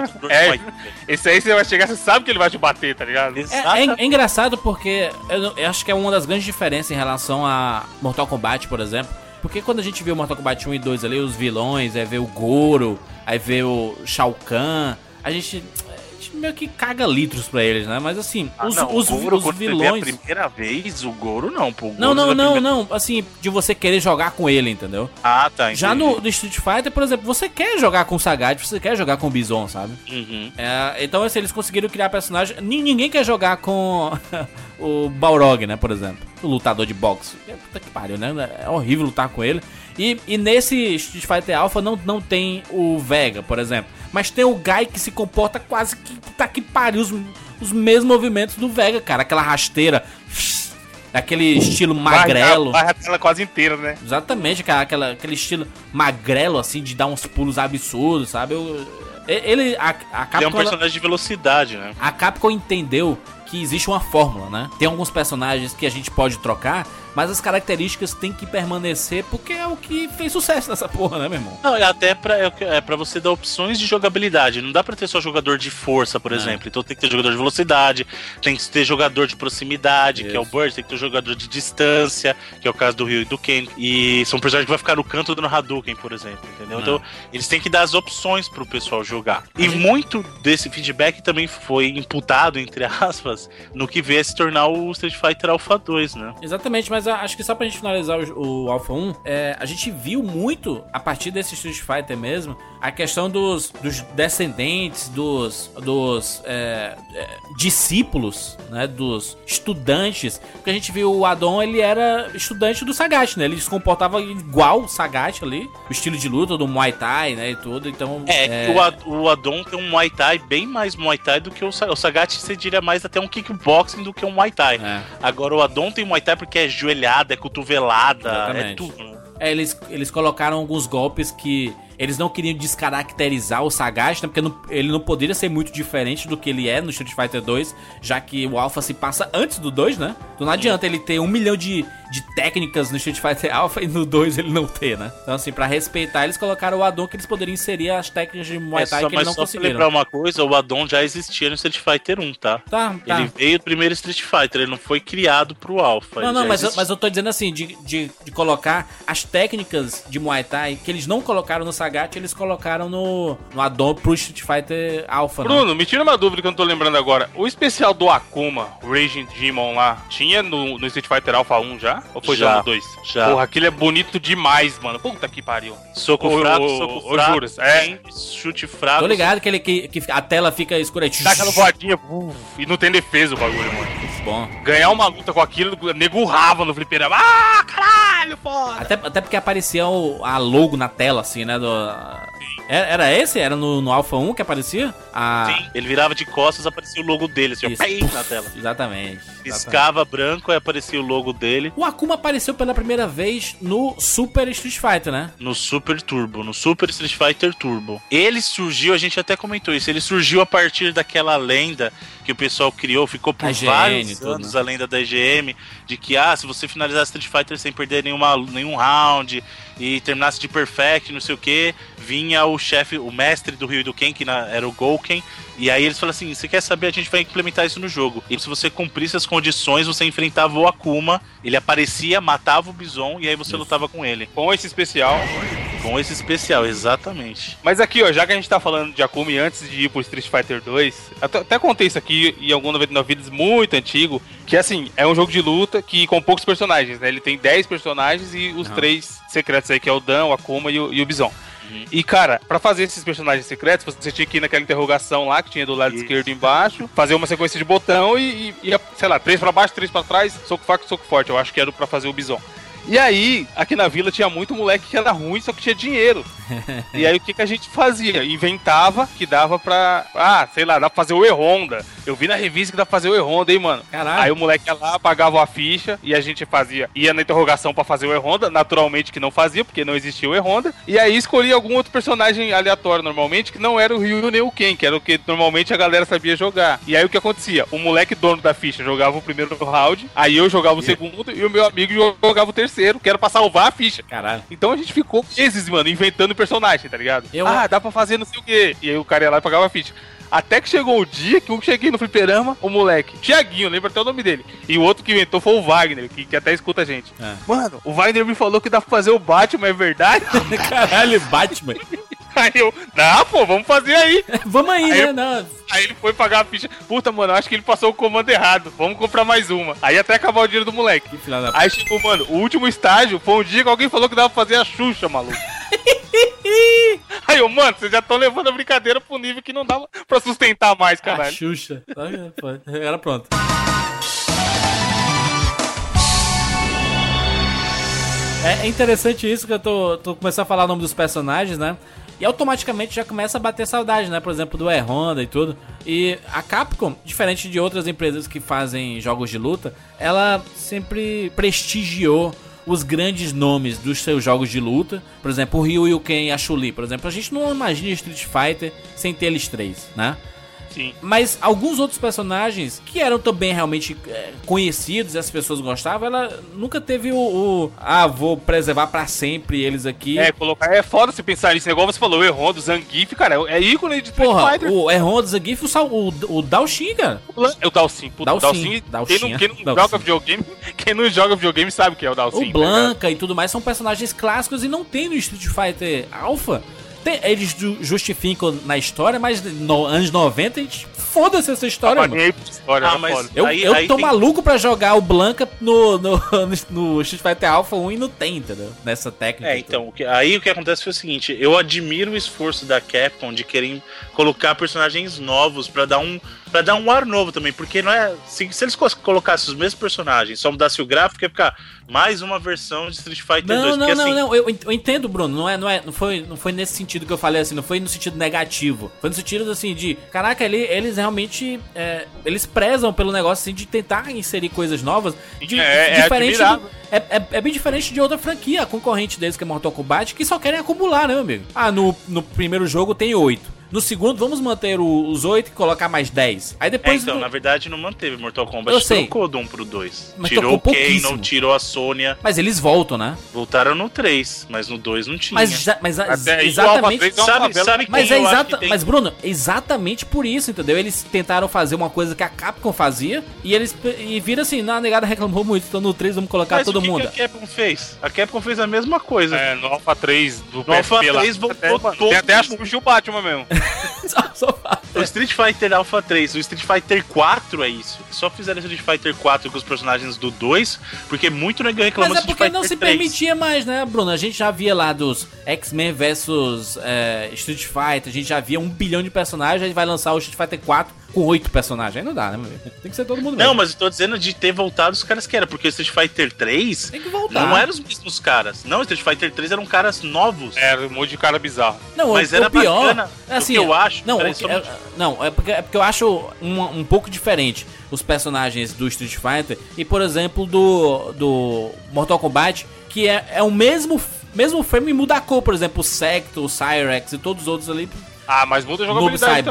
Esse aí você vai chegar, você sabe que ele vai te bater, tá ligado? É engraçado porque eu acho que é uma das grandes diferenças em relação a Mortal Kombat, por exemplo. Porque quando a gente vê o Mortal Kombat 1 e 2 ali, os vilões, aí vê o Goro, aí vê o Shao Kahn, a gente meio que caga litros pra eles, né? Mas assim, os vilões... a primeira vez, o Goro não, pô. Não, assim, de você querer jogar com ele, entendeu? Ah, tá, entendi. Já no Street Fighter, por exemplo, você quer jogar com o Sagat, você quer jogar com o Bison, sabe? Uhum. Então, assim, eles conseguiram criar personagem... Ninguém quer jogar com o Balrog, né, por exemplo. O lutador de boxe. Puta que pariu, né? É horrível lutar com ele. E nesse Street Fighter Alpha não tem o Vega, por exemplo. Mas tem o Gai que se comporta quase que... Puta que pariu, os mesmos movimentos do Vega, cara. Aquela rasteira... Aquele estilo magrelo. Vai a tela quase inteira, né? Exatamente, aquele estilo magrelo, assim, de dar uns pulos absurdos, sabe? A Capcom, ele é um personagem de velocidade, né? A Capcom entendeu que existe uma fórmula, né? Tem alguns personagens que a gente pode trocar, mas as características têm que permanecer porque é o que fez sucesso nessa porra, né, meu irmão? Não, é até pra você dar opções de jogabilidade. Não dá pra ter só jogador de força, por exemplo. Então tem que ter jogador de velocidade, tem que ter jogador de proximidade, que é o Bird, tem que ter jogador de distância, que é o caso do Ryu e do Ken. E são personagens que vai ficar no canto do Hadouken, por exemplo, entendeu? Então eles têm que dar as opções pro pessoal jogar. E muito desse feedback também foi imputado, entre aspas, técnicas no que veio a se tornar o Street Fighter Alpha 2, né? Exatamente, mas acho que só pra gente finalizar o Alpha 1, a gente viu muito, a partir desse Street Fighter mesmo, a questão dos descendentes, dos discípulos, né, dos estudantes, porque a gente viu o Adon, ele era estudante do Sagat, né, ele se comportava igual o Sagat ali, o estilo de luta do Muay Thai, né, e tudo, então... O Adon tem um Muay Thai bem mais Muay Thai do que o Sagat, você diria mais até um kickboxing do que um Muay Thai. Agora o Adon tem Muay Thai porque é joelhada, é cotovelada, é tudo, né? Eles colocaram alguns golpes que eles não queriam descaracterizar o Sagat, né? Porque ele não poderia ser muito diferente do que ele é no Street Fighter 2, já que o Alpha se passa antes do 2, né? Então não adianta ele ter 1 milhão de técnicas no Street Fighter Alpha e no 2 ele não ter, né? Então assim, pra respeitar, eles colocaram o Adon que eles poderiam inserir as técnicas de Muay Thai que eles não conseguiram. Mas só pra lembrar uma coisa, o Adon já existia no Street Fighter 1, tá? Tá. Ele veio do primeiro Street Fighter, ele não foi criado pro Alpha. Não, mas eu tô dizendo assim, de colocar as técnicas de Muay Thai que eles não colocaram no Sagat, eles colocaram no Adon pro Street Fighter Alpha. Bruno, me tira uma dúvida que eu não tô lembrando agora. O especial do Akuma, o Raging Demon lá, tinha no Street Fighter Alpha 1 já? Ou foi já no 2? Já. Porra, aquilo é bonito demais, mano. Puta que pariu. Soco fraco, soco fraco. Juras, chute fraco. Tô ligado que a tela fica escura aí. Dá aquela voadinha e não tem defesa o bagulho, mano. Bom. Ganhar uma luta com aquilo, nego urrava no fliperama. Ah, caralho, foda. Até porque aparecia a logo na tela, assim, né? Era esse? Era no Alpha 1 que aparecia? Sim, ele virava de costas, aparecia o logo dele, assim, na tela. Exatamente. Piscava branco e aparecia o logo dele. O Akuma apareceu pela primeira vez no Super Street Fighter, né? No Super Turbo, no Super Street Fighter Turbo. Ele surgiu, a gente até comentou isso, ele surgiu a partir daquela lenda que o pessoal criou, ficou por vários anos, a lenda da EGM, de que, se você finalizar Street Fighter sem perder nenhum round e terminasse de perfect, não sei o que, vinha o chefe, o mestre do Ryu e do Ken, que era o Gouken, e aí eles falaram assim, você quer saber, a gente vai implementar isso no jogo. E se você cumprisse as condições, você enfrentava o Akuma, ele aparecia, matava o Bison, e aí você lutava com ele. Com esse especial. Com esse especial, exatamente. Mas aqui, ó, já que a gente tá falando de Akuma e antes de ir pro Street Fighter 2, até contei isso aqui em algum 99 vídeos muito antigo, que assim, é um jogo de luta que com poucos personagens, né? Ele tem 10 personagens e os 3 secretos aí, que é o Dan, o Akuma e o Bison. E, cara, pra fazer esses personagens secretos, você tinha que ir naquela interrogação lá, que tinha do lado esquerdo embaixo, fazer uma sequência de botão e sei lá, 3 pra baixo, 3 pra trás, soco fraco, soco forte. Eu acho que era pra fazer o Bison. E aí, aqui na vila tinha muito moleque que era ruim, só que tinha dinheiro. E aí o que a gente fazia? Inventava que dava pra... sei lá, dá pra fazer o E-Honda. Eu vi na revista que dá pra fazer o E-Honda, hein, mano? Caralho. Aí o moleque ia lá, pagava a ficha e a gente ia na interrogação pra fazer o E-Honda. Naturalmente que não fazia, porque não existia o E-Honda. E aí escolhia algum outro personagem aleatório, normalmente, que não era o Ryu nem o Ken, que era o que normalmente a galera sabia jogar. E aí o que acontecia? O moleque dono da ficha jogava o primeiro round, aí eu jogava o segundo e o meu amigo jogava o terceiro, que era pra salvar a ficha. Caralho. Então a gente ficou meses, mano, inventando personagem, tá ligado? Dá pra fazer não sei o quê. E aí o cara ia lá e pagava a ficha. Até que chegou o dia que eu cheguei no fliperama, o moleque, Thiaguinho, lembra até o nome dele. E o outro que inventou foi o Wagner, que até escuta a gente. Mano, o Wagner me falou que dá pra fazer o Batman, é verdade? Caralho, Batman. Aí eu, vamos fazer aí. Vamos aí, aí né? Aí ele foi pagar a ficha. Puta, mano, acho que ele passou o comando errado. Vamos comprar mais uma. Aí até acabar o dinheiro do moleque. Aí chegou, mano, o último estágio foi um dia que alguém falou que dava pra fazer a Xuxa, maluco. Aí eu, mano, vocês já estão levando a brincadeira pro nível que não dava pra sustentar mais, caralho. A Xuxa. Era pronto. É interessante isso que eu tô começando a falar o nome dos personagens, né? E automaticamente já começa a bater saudade, né? Por exemplo, do E-Honda e tudo. E a Capcom, diferente de outras empresas que fazem jogos de luta, ela sempre prestigiou os grandes nomes dos seus jogos de luta. Por exemplo, o Ryu e o Ken e a Chun-Li, por exemplo. A gente não imagina Street Fighter sem ter eles três, né? Sim. Mas alguns outros personagens que eram também realmente conhecidos e as pessoas gostavam, ela nunca teve vou preservar pra sempre eles aqui. É foda se pensar nisso, igual você falou, o E-Honda, o Zangief, cara, é ícone de Street Fighter. O E-Honda, o Zangief, o Dalshin, cara. O Dalshin, puta, Dalshin. Quem não joga videogame sabe o que é o Dalshin. O Blanca, tá, e tudo mais são personagens clássicos e não tem no Street Fighter Alpha. Eles justificam na história, mas nos anos 90 a gente foda-se essa história, mano. Mas eu tô maluco pra jogar o Blanca no Street Fighter Alpha 1 e no tem, entendeu? Nessa técnica. Então, o que acontece foi o seguinte, eu admiro o esforço da Capcom de querer colocar personagens novos pra dar um ar novo também, porque não é... Se eles colocassem os mesmos personagens, só mudasse o gráfico, ia ficar mais uma versão de Street Fighter 2. Não, eu entendo, Bruno, não foi nesse sentido que eu falei assim, não foi no sentido negativo, foi no sentido assim de, caraca, eles realmente, eles prezam pelo negócio assim de tentar inserir coisas novas, diferente é bem diferente de outra franquia, a concorrente deles que é Mortal Kombat, que só querem acumular, né, meu amigo? No primeiro jogo tem 8. No segundo, vamos manter os 8 e colocar mais 10. Aí depois. Na verdade, não manteve. Mortal Kombat trocou do 1 pro 2. Mas tirou o Kano, tirou a Sônia. Mas eles voltam, né? Voltaram no 3, mas no 2 não tinha. Exatamente. Mas, Bruno, exatamente por isso, entendeu? Eles tentaram fazer uma coisa que a Capcom fazia e viram assim, a negada reclamou muito, então no 3 vamos colocar todo mundo. Mas o que a Capcom fez? A Capcom fez a mesma coisa. No Alpha 3 do PSP. No Alpha 3 voltou todo. Tem até a Xuxa e o Batman mesmo. O Street Fighter Alpha 3, o Street Fighter 4 é isso. Só fizeram o Street Fighter 4 com os personagens do 2, porque muito negão reclamou do Street Fighter 3. Mas é porque não se permitia mais, né, Bruno? A gente já via lá dos X-Men versus Street Fighter, a gente já via 1 bilhão de personagens, aí vai lançar o Street Fighter 4 com 8 personagens. Aí não dá, né, meu? Tem que ser todo mundo mesmo. Não, mas eu tô dizendo de ter voltado os caras que eram, porque o Street Fighter 3 tem que voltar. Não eram os mesmos caras. Não, o Street Fighter 3 eram caras novos. Era um monte de cara bizarro. Não, mas era pior. Bacana, assim, eu acho. É porque eu acho um pouco diferente os personagens do Street Fighter e, por exemplo, do Mortal Kombat, que é o mesmo frame e muda a cor, por exemplo, o Sector, o Cyrex e todos os outros ali. Mas muda a jogabilidade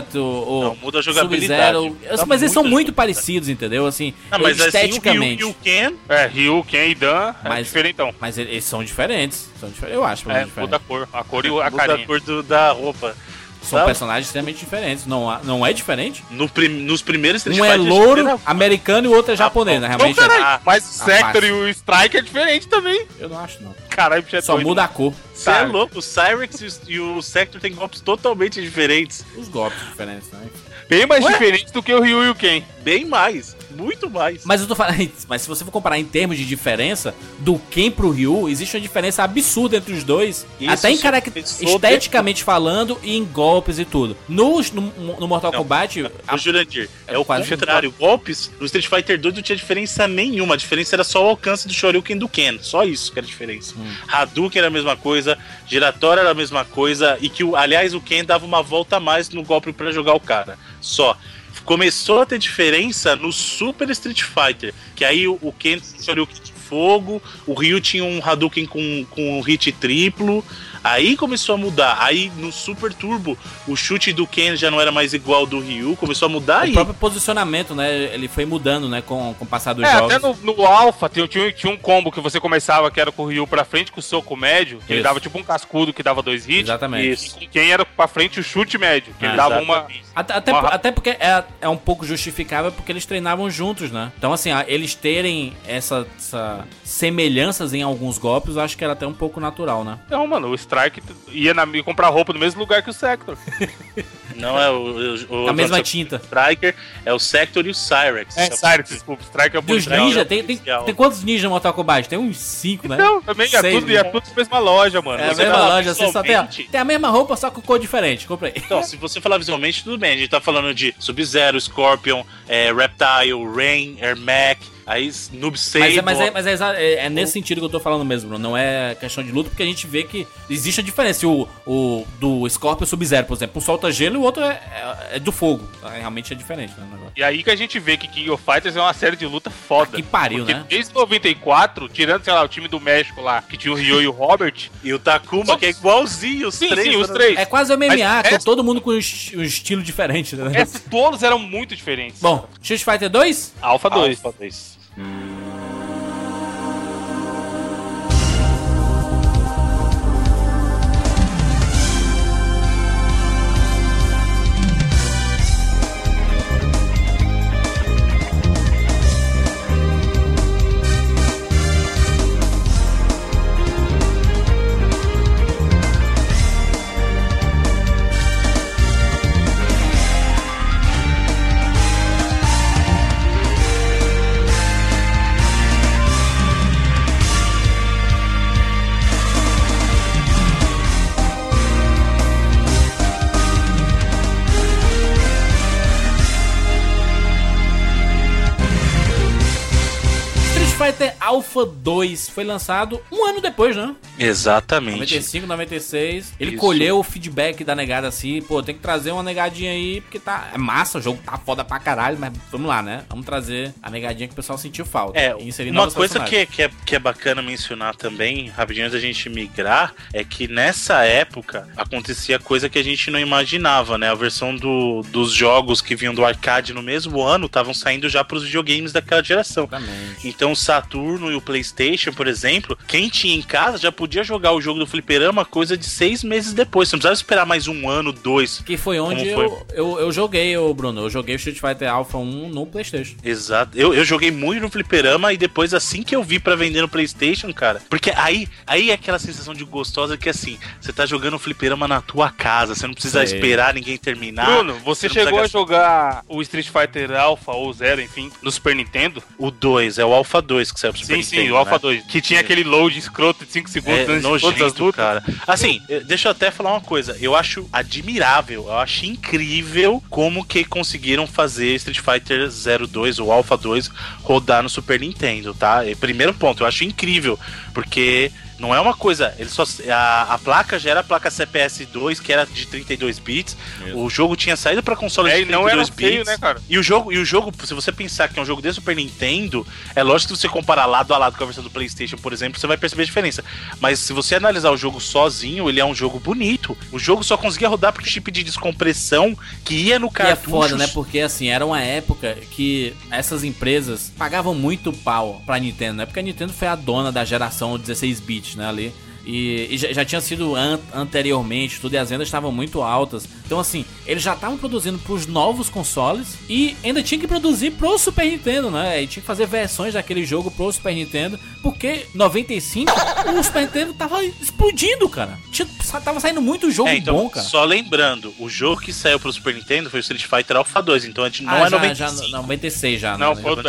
Não, muda a jogabilidade. Mas eles são muito parecidos, entendeu? Assim, mas esteticamente. Assim, o Ken... Ryu, Ken e Dan é diferentão. Mas eles são diferentes. Eu acho. Muda a cor. A cor e a carinha. Muda a cor da roupa. São personagens extremamente diferentes. Não é diferente? Nos primeiros Street Fighter. Um é louro, americano e o outro é japonês, né? Realmente. Mas o Sector e o Strike é diferente também. Eu não acho, não. Caralho, bicho, só muda a cor. Você é louco, o Cyrex e o Sector tem golpes totalmente diferentes. Os golpes diferentes, né? Bem mais diferentes do que o Ryu e o Ken. Bem mais. Muito mais. Mas eu tô falando, mas se você for comparar em termos de diferença do Ken pro Ryu, existe uma diferença absurda entre os dois. Isso, até em esteticamente falando e em golpes e tudo. No Mortal Kombat... O Jurandir, é o contrário. Golpes, no Street Fighter 2 não tinha diferença nenhuma. A diferença era só o alcance do Shoryuken do Ken. Só isso que era a diferença. Hadouken era a mesma coisa, Giratória era a mesma coisa, e que, aliás, o Ken dava uma volta a mais no golpe pra jogar o cara. Só. Começou a ter diferença no Super Street Fighter, que aí o Ken tinha o Shoryuken de fogo, o Ryu tinha um Hadouken com um hit triplo. Aí começou a mudar. Aí no Super Turbo, o chute do Ken já não era mais igual ao do Ryu. Começou a mudar aí. O próprio posicionamento, né? Ele foi mudando, né? Com o passar dos jogos. Até no Alpha tinha um combo que você começava que era com o Ryu pra frente com o soco médio. Que ele dava tipo um cascudo que dava 2 hits. Exatamente. Isso. E com quem era pra frente o chute médio. Que ele dava uma... Até porque é um pouco justificável porque eles treinavam juntos, né? Então assim, eles terem essa semelhanças em alguns golpes, eu acho que era até um pouco natural, né? Não, mano, o Strike ia comprar roupa no mesmo lugar que o Sector. Não, é a mesma tinta. Striker é o Sector e o Cyrex. Cyrex, desculpa. Strike é o dos ninja, tem quantos ninjas no Mortal Kombat? Tem uns 5, né? Não, também é tudo na mesma loja, mano. É a mesma loja, você só tem a mesma roupa, só com cor diferente. Comprei. Então, se você falar visualmente, tudo bem. A gente tá falando de Sub-Zero, Scorpion, Reptile, Rain, Ermac. Aí, Noob Saibot... Mas é nesse sentido que eu tô falando mesmo, Bruno. Não é questão de luta, porque a gente vê que existe a diferença. O do Scorpion Sub-Zero, por exemplo. Um solta gelo e o outro é do fogo. Realmente é diferente, né? E aí que a gente vê que King of Fighters é uma série de luta foda. Que pariu, porque né? Desde 94, tirando, sei lá, o time do México lá, que tinha o Ryo e o Robert... E o Takuma, que é igualzinho os três. Sim, os três. É quase o MMA, com todo mundo com um estilo diferente, né? Todos eram muito diferentes. Bom, Street Fighter 2? Alpha 2. Alpha 2. Fighter Alpha 2 foi lançado um ano depois, né? Exatamente. 95, 96. Ele colheu o feedback da negada assim, pô, tem que trazer uma negadinha aí, porque é massa, o jogo tá foda pra caralho, mas vamos lá, né? Vamos trazer a negadinha que o pessoal sentiu falta. Uma coisa que é bacana mencionar também, rapidinho antes da gente migrar, é que nessa época acontecia coisa que a gente não imaginava, né? A versão dos jogos que vinham do arcade no mesmo ano estavam saindo já pros videogames daquela geração. Exatamente. Então o Saturno e o PlayStation, por exemplo, quem tinha em casa já podia jogar o jogo do fliperama coisa de 6 meses depois. Você não precisava esperar mais 1 ano, 2. Que foi onde eu joguei, Bruno. Eu joguei o Street Fighter Alpha 1 no PlayStation. Exato. Eu joguei muito no fliperama e depois, assim que eu vi pra vender no PlayStation, cara. Porque aí é aquela sensação de gostosa que, assim, você tá jogando o fliperama na tua casa, você não precisa esperar ninguém terminar. Bruno, você chegou a jogar o Street Fighter Alpha ou Zero, enfim, no Super Nintendo? O 2, é o Alpha 2 que saiu pro Super Nintendo. Sim, o Alpha 2. Que tinha aquele load escroto de 5 segundos antes de todas as lutas. Cara. Assim, deixa eu até falar uma coisa. Eu acho admirável, eu acho incrível como que conseguiram fazer Street Fighter 02 ou Alpha 2 rodar no Super Nintendo, tá? Primeiro ponto, eu acho incrível, porque não é uma coisa, a placa já era a placa CPS 2, que era de 32 bits. Mesmo. O jogo tinha saído pra console de 32 não era bits. Feio, né, cara? E o jogo, se você pensar que é um jogo de Super Nintendo, é lógico que se você comparar lado a lado com a versão do PlayStation, por exemplo, você vai perceber a diferença. Mas se você analisar o jogo sozinho, ele é um jogo bonito. O jogo só conseguia rodar porque o chip de descompressão que ia no cartucho. E é foda, né? Porque assim, era uma época que essas empresas pagavam muito pau pra Nintendo, né? Porque a Nintendo foi a dona da geração 16 bits, né, ali. E já tinha sido anteriormente, tudo, e as vendas estavam muito altas. Então assim, eles já estavam produzindo pros novos consoles e ainda tinha que produzir pro Super Nintendo, né? E tinha que fazer versões daquele jogo pro Super Nintendo, porque 95 o Super Nintendo tava explodindo, cara. Tava saindo muito jogo então, bom, cara. Só lembrando, o jogo que saiu pro Super Nintendo foi o Street Fighter Alpha 2, então a gente não é 95. 96 já, não, né? foi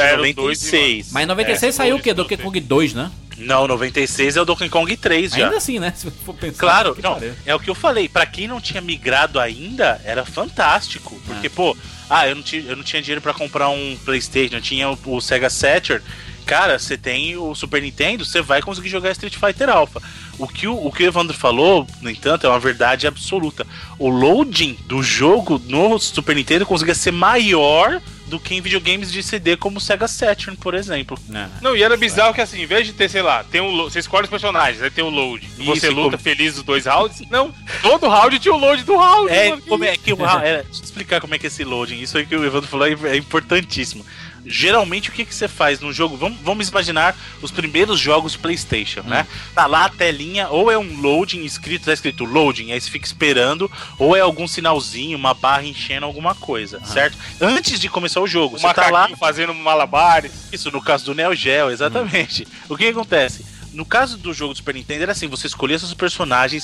96. Mas em 96 saiu o quê? Donkey Kong 2, né? Não, 96 é o Donkey Kong 3 já. Ainda assim, né? Se for pensar. Claro, não, é o que eu falei. Pra quem não tinha migrado ainda, era fantástico. Porque, eu não tinha dinheiro pra comprar um PlayStation, eu tinha o Sega Saturn. Cara, você tem o Super Nintendo, você vai conseguir jogar Street Fighter Alpha. O que o Evandro falou, no entanto, é uma verdade absoluta. O loading do jogo no Super Nintendo conseguia ser maior do que em videogames de CD como o Sega Saturn, por exemplo. Não, e era bizarro que assim, em vez de ter, sei lá, você escolhe os personagens, aí tem o load, e você luta feliz os 2 rounds. Não, todo round tinha o load do round. Como é que o round... Deixa eu explicar como é que é esse loading. Isso aí que o Evandro falou é importantíssimo. Geralmente o que você faz no jogo? Vamos imaginar os primeiros jogos PlayStation, né? Tá lá a telinha, ou é um loading tá escrito loading, aí você fica esperando, ou é algum sinalzinho, uma barra enchendo alguma coisa, certo? Antes de começar o jogo, você tá lá fazendo malabares. Isso, no caso do Neo Geo, exatamente. O que acontece? No caso do jogo do Super Nintendo era assim, você escolhia seus personagens,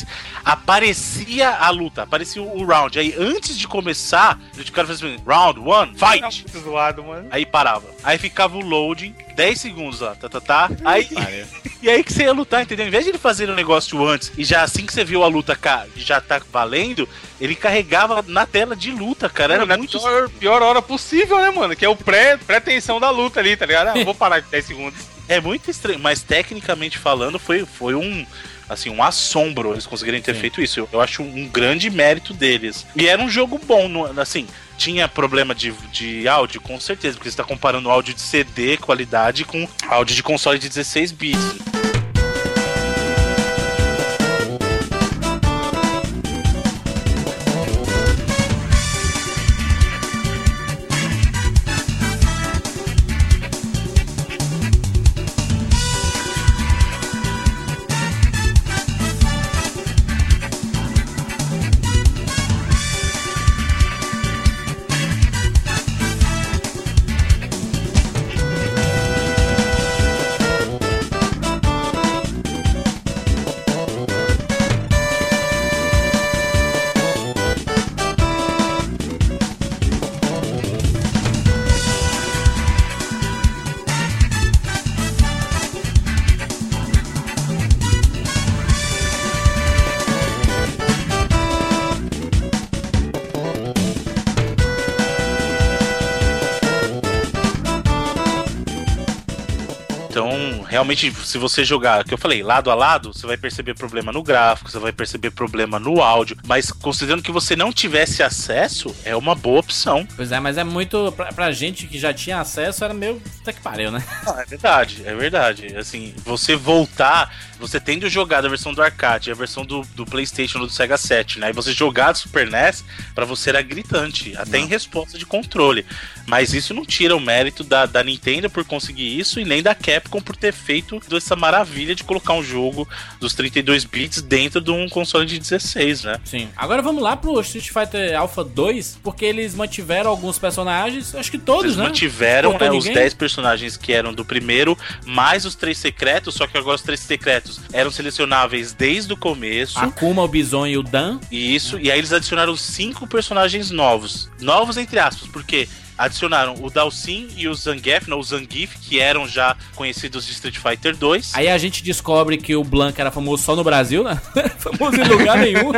aparecia a luta, aparecia o round, aí antes de começar, o cara fazia assim, round 1, fight! Zoado, mano. Aí parava, aí ficava o loading, 10 segundos lá, aí, e aí que você ia lutar, entendeu? Em vez de ele fazer o negócio antes, e já assim que você viu a luta já tá valendo, ele carregava na tela de luta, cara, era muito... pior hora possível, né, mano, que é o pré-tensão da luta ali, tá ligado? Vou parar de 10 segundos. É muito estranho, mas tecnicamente falando foi um assombro eles conseguirem ter feito isso. Eu acho um grande mérito deles. E era um jogo bom, assim, tinha problema de áudio, com certeza, porque você está comparando áudio de CD, qualidade, com áudio de console de 16 bits. realmente, se você jogar, que eu falei, lado a lado, você vai perceber problema no gráfico, você vai perceber problema no áudio, mas considerando que você não tivesse acesso, é uma boa opção. Pois é, mas é muito, pra gente que já tinha acesso, era meio puta que pariu, né? É verdade. Assim, você voltar, você tendo jogado a versão do arcade, a versão do PlayStation, do Sega 7, né? E você jogar do Super NES, pra você era gritante, até em resposta de controle. Mas isso não tira o mérito da Nintendo por conseguir isso e nem da Capcom por ter feito essa maravilha de colocar um jogo dos 32 bits dentro de um console de 16, né? Sim. Agora vamos lá pro Street Fighter Alpha 2, porque eles mantiveram alguns personagens, acho que todos, eles né? Mantiveram, né, os 10 personagens que eram do primeiro, mais os 3 secretos, só que agora os 3 secretos eram selecionáveis desde o começo. Akuma, o Bison e o Dan. Isso, e aí eles adicionaram 5 personagens novos. Novos entre aspas, porque adicionaram o Dhalsim e o Zangief, não, o Zangief, que eram já conhecidos de Street Fighter 2. Aí a gente descobre que o Blanca era famoso só no Brasil, né? Famoso em lugar nenhum.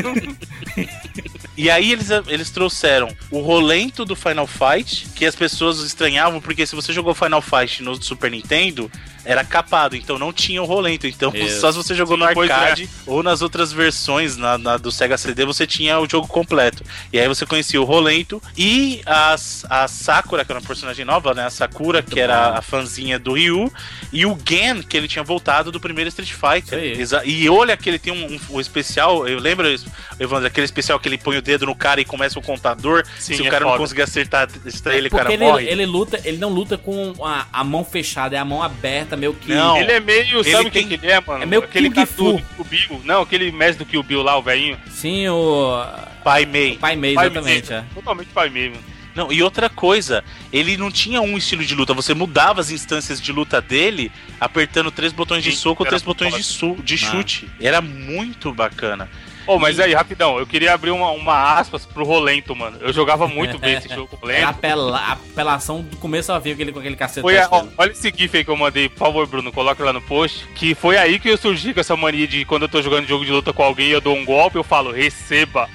E aí eles trouxeram o Rolento do Final Fight, que as pessoas estranhavam, porque se você jogou Final Fight no Super Nintendo, era capado, então não tinha o Rolento. Então só se você jogou no arcade ou nas outras versões do Sega CD, você tinha o jogo completo. E aí você conhecia o Rolento e a Sakura, que era uma personagem nova, né? A Sakura, que era a fãzinha do Ryu, e o Gen, que ele tinha voltado do primeiro Street Fighter. E olha que ele tem um especial, eu lembro, Evandro, aquele especial que ele põe o dedo no cara e começa o contador. Sim, se o cara não conseguir acertar ele, o cara morre. Ele não luta com a mão fechada, é a mão aberta, meio que... Não, ele é meio... Sabe o que ele é, mano? É meio aquele Kung Fu. Não, aquele mestre do Kill Bill lá, o velhinho. Sim, o... Pai Mei. Pai Mei, exatamente. Totalmente Pai Mei, mano. Não, e outra coisa, ele não tinha um estilo de luta, você mudava as instâncias de luta dele apertando 3 botões de soco ou 3 botões de chute. Era muito bacana. Mas aí, rapidão, eu queria abrir uma aspas pro Rolento, mano. Eu jogava muito bem esse jogo Rolento. A apelação do começo ao fim com aquele cacete. Olha esse gif aí que eu mandei, por favor, Bruno, coloca lá no post. Que foi aí que eu surgi com essa mania de quando eu tô jogando jogo de luta com alguém e eu dou um golpe, eu falo, receba.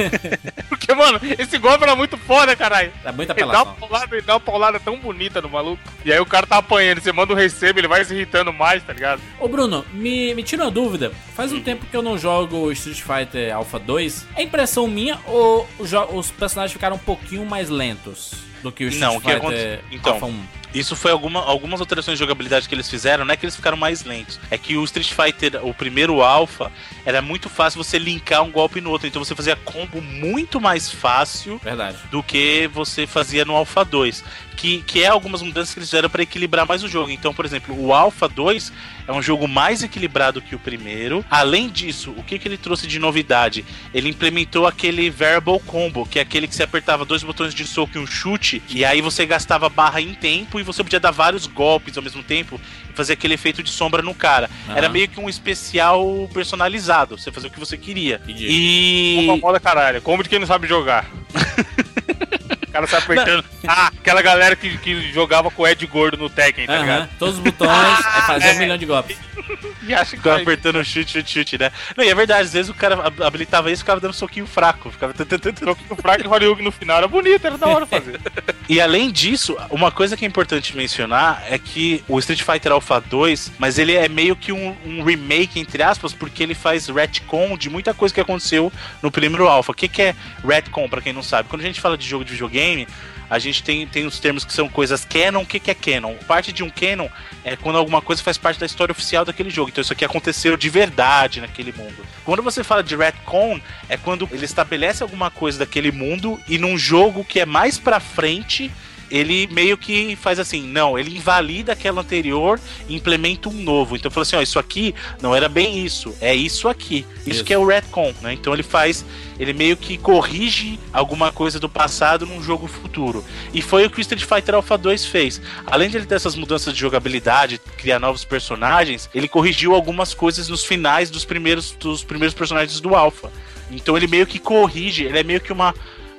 Porque, mano, esse golpe era muito foda, caralho. É muita apelação. Ele dá uma paulada tão bonita no maluco. E aí o cara tá apanhando, você manda um receba, ele vai se irritando mais, tá ligado? Ô, Bruno, me tira uma dúvida. Faz um tempo que eu não jogo Street Fighter Alpha 2. É impressão minha ou os personagens ficaram um pouquinho mais lentos do que o Street Fighter Alpha 1? Isso foi algumas alterações de jogabilidade que eles fizeram, não é que eles ficaram mais lentos. É que o Street Fighter, o primeiro Alpha, era muito fácil você linkar um golpe no outro. Então você fazia combo muito mais fácil do que você fazia no Alpha 2. Que é algumas mudanças que eles fizeram para equilibrar mais o jogo. Então, por exemplo, o Alpha 2 é um jogo mais equilibrado que o primeiro. Além disso, o que ele trouxe de novidade? Ele implementou aquele Variable Combo, que é aquele que você apertava 2 botões de soco e um chute, e aí você gastava barra em tempo e você podia dar vários golpes ao mesmo tempo e fazer aquele efeito de sombra no cara. Era meio que um especial personalizado, você fazia o que você queria. E... Uma moda caralho, como de quem não sabe jogar. O cara tá apertando. Aquela galera que jogava com o Ed Gordo no Tekken, tá ligado? Todos os botões, fazia 1 milhão de golpes. E acha que ficava apertando chute, né? Não, e é verdade, às vezes o cara habilitava isso e ficava dando soquinho fraco. Ficava soquinho fraco e o Horyugi no final era bonito, era da hora fazer. E além disso, uma coisa que é importante mencionar é que o Street Fighter Alpha 2, mas ele é meio que um remake, entre aspas, porque ele faz retcon de muita coisa que aconteceu no primeiro Alpha. O que é retcon, pra quem não sabe? Quando a gente fala de jogo de videogame, a gente tem os termos que são coisas canon. O que é canon? Parte de um canon é quando alguma coisa faz parte da história oficial daquele jogo. Então isso aqui aconteceu de verdade naquele mundo. Quando você fala de retcon, é quando ele estabelece alguma coisa daquele mundo e num jogo que é mais pra frente, ele meio que faz assim, não, ele invalida aquela anterior e implementa um novo. Então fala assim, isso aqui não era bem isso, é isso aqui. Isso que é o retcon, né? Então ele meio que corrige alguma coisa do passado num jogo futuro. E foi o que o Street Fighter Alpha 2 fez. Além de ele ter essas mudanças de jogabilidade, criar novos personagens, ele corrigiu algumas coisas nos finais dos primeiros personagens do Alpha. Então ele meio que corrige, ele é meio que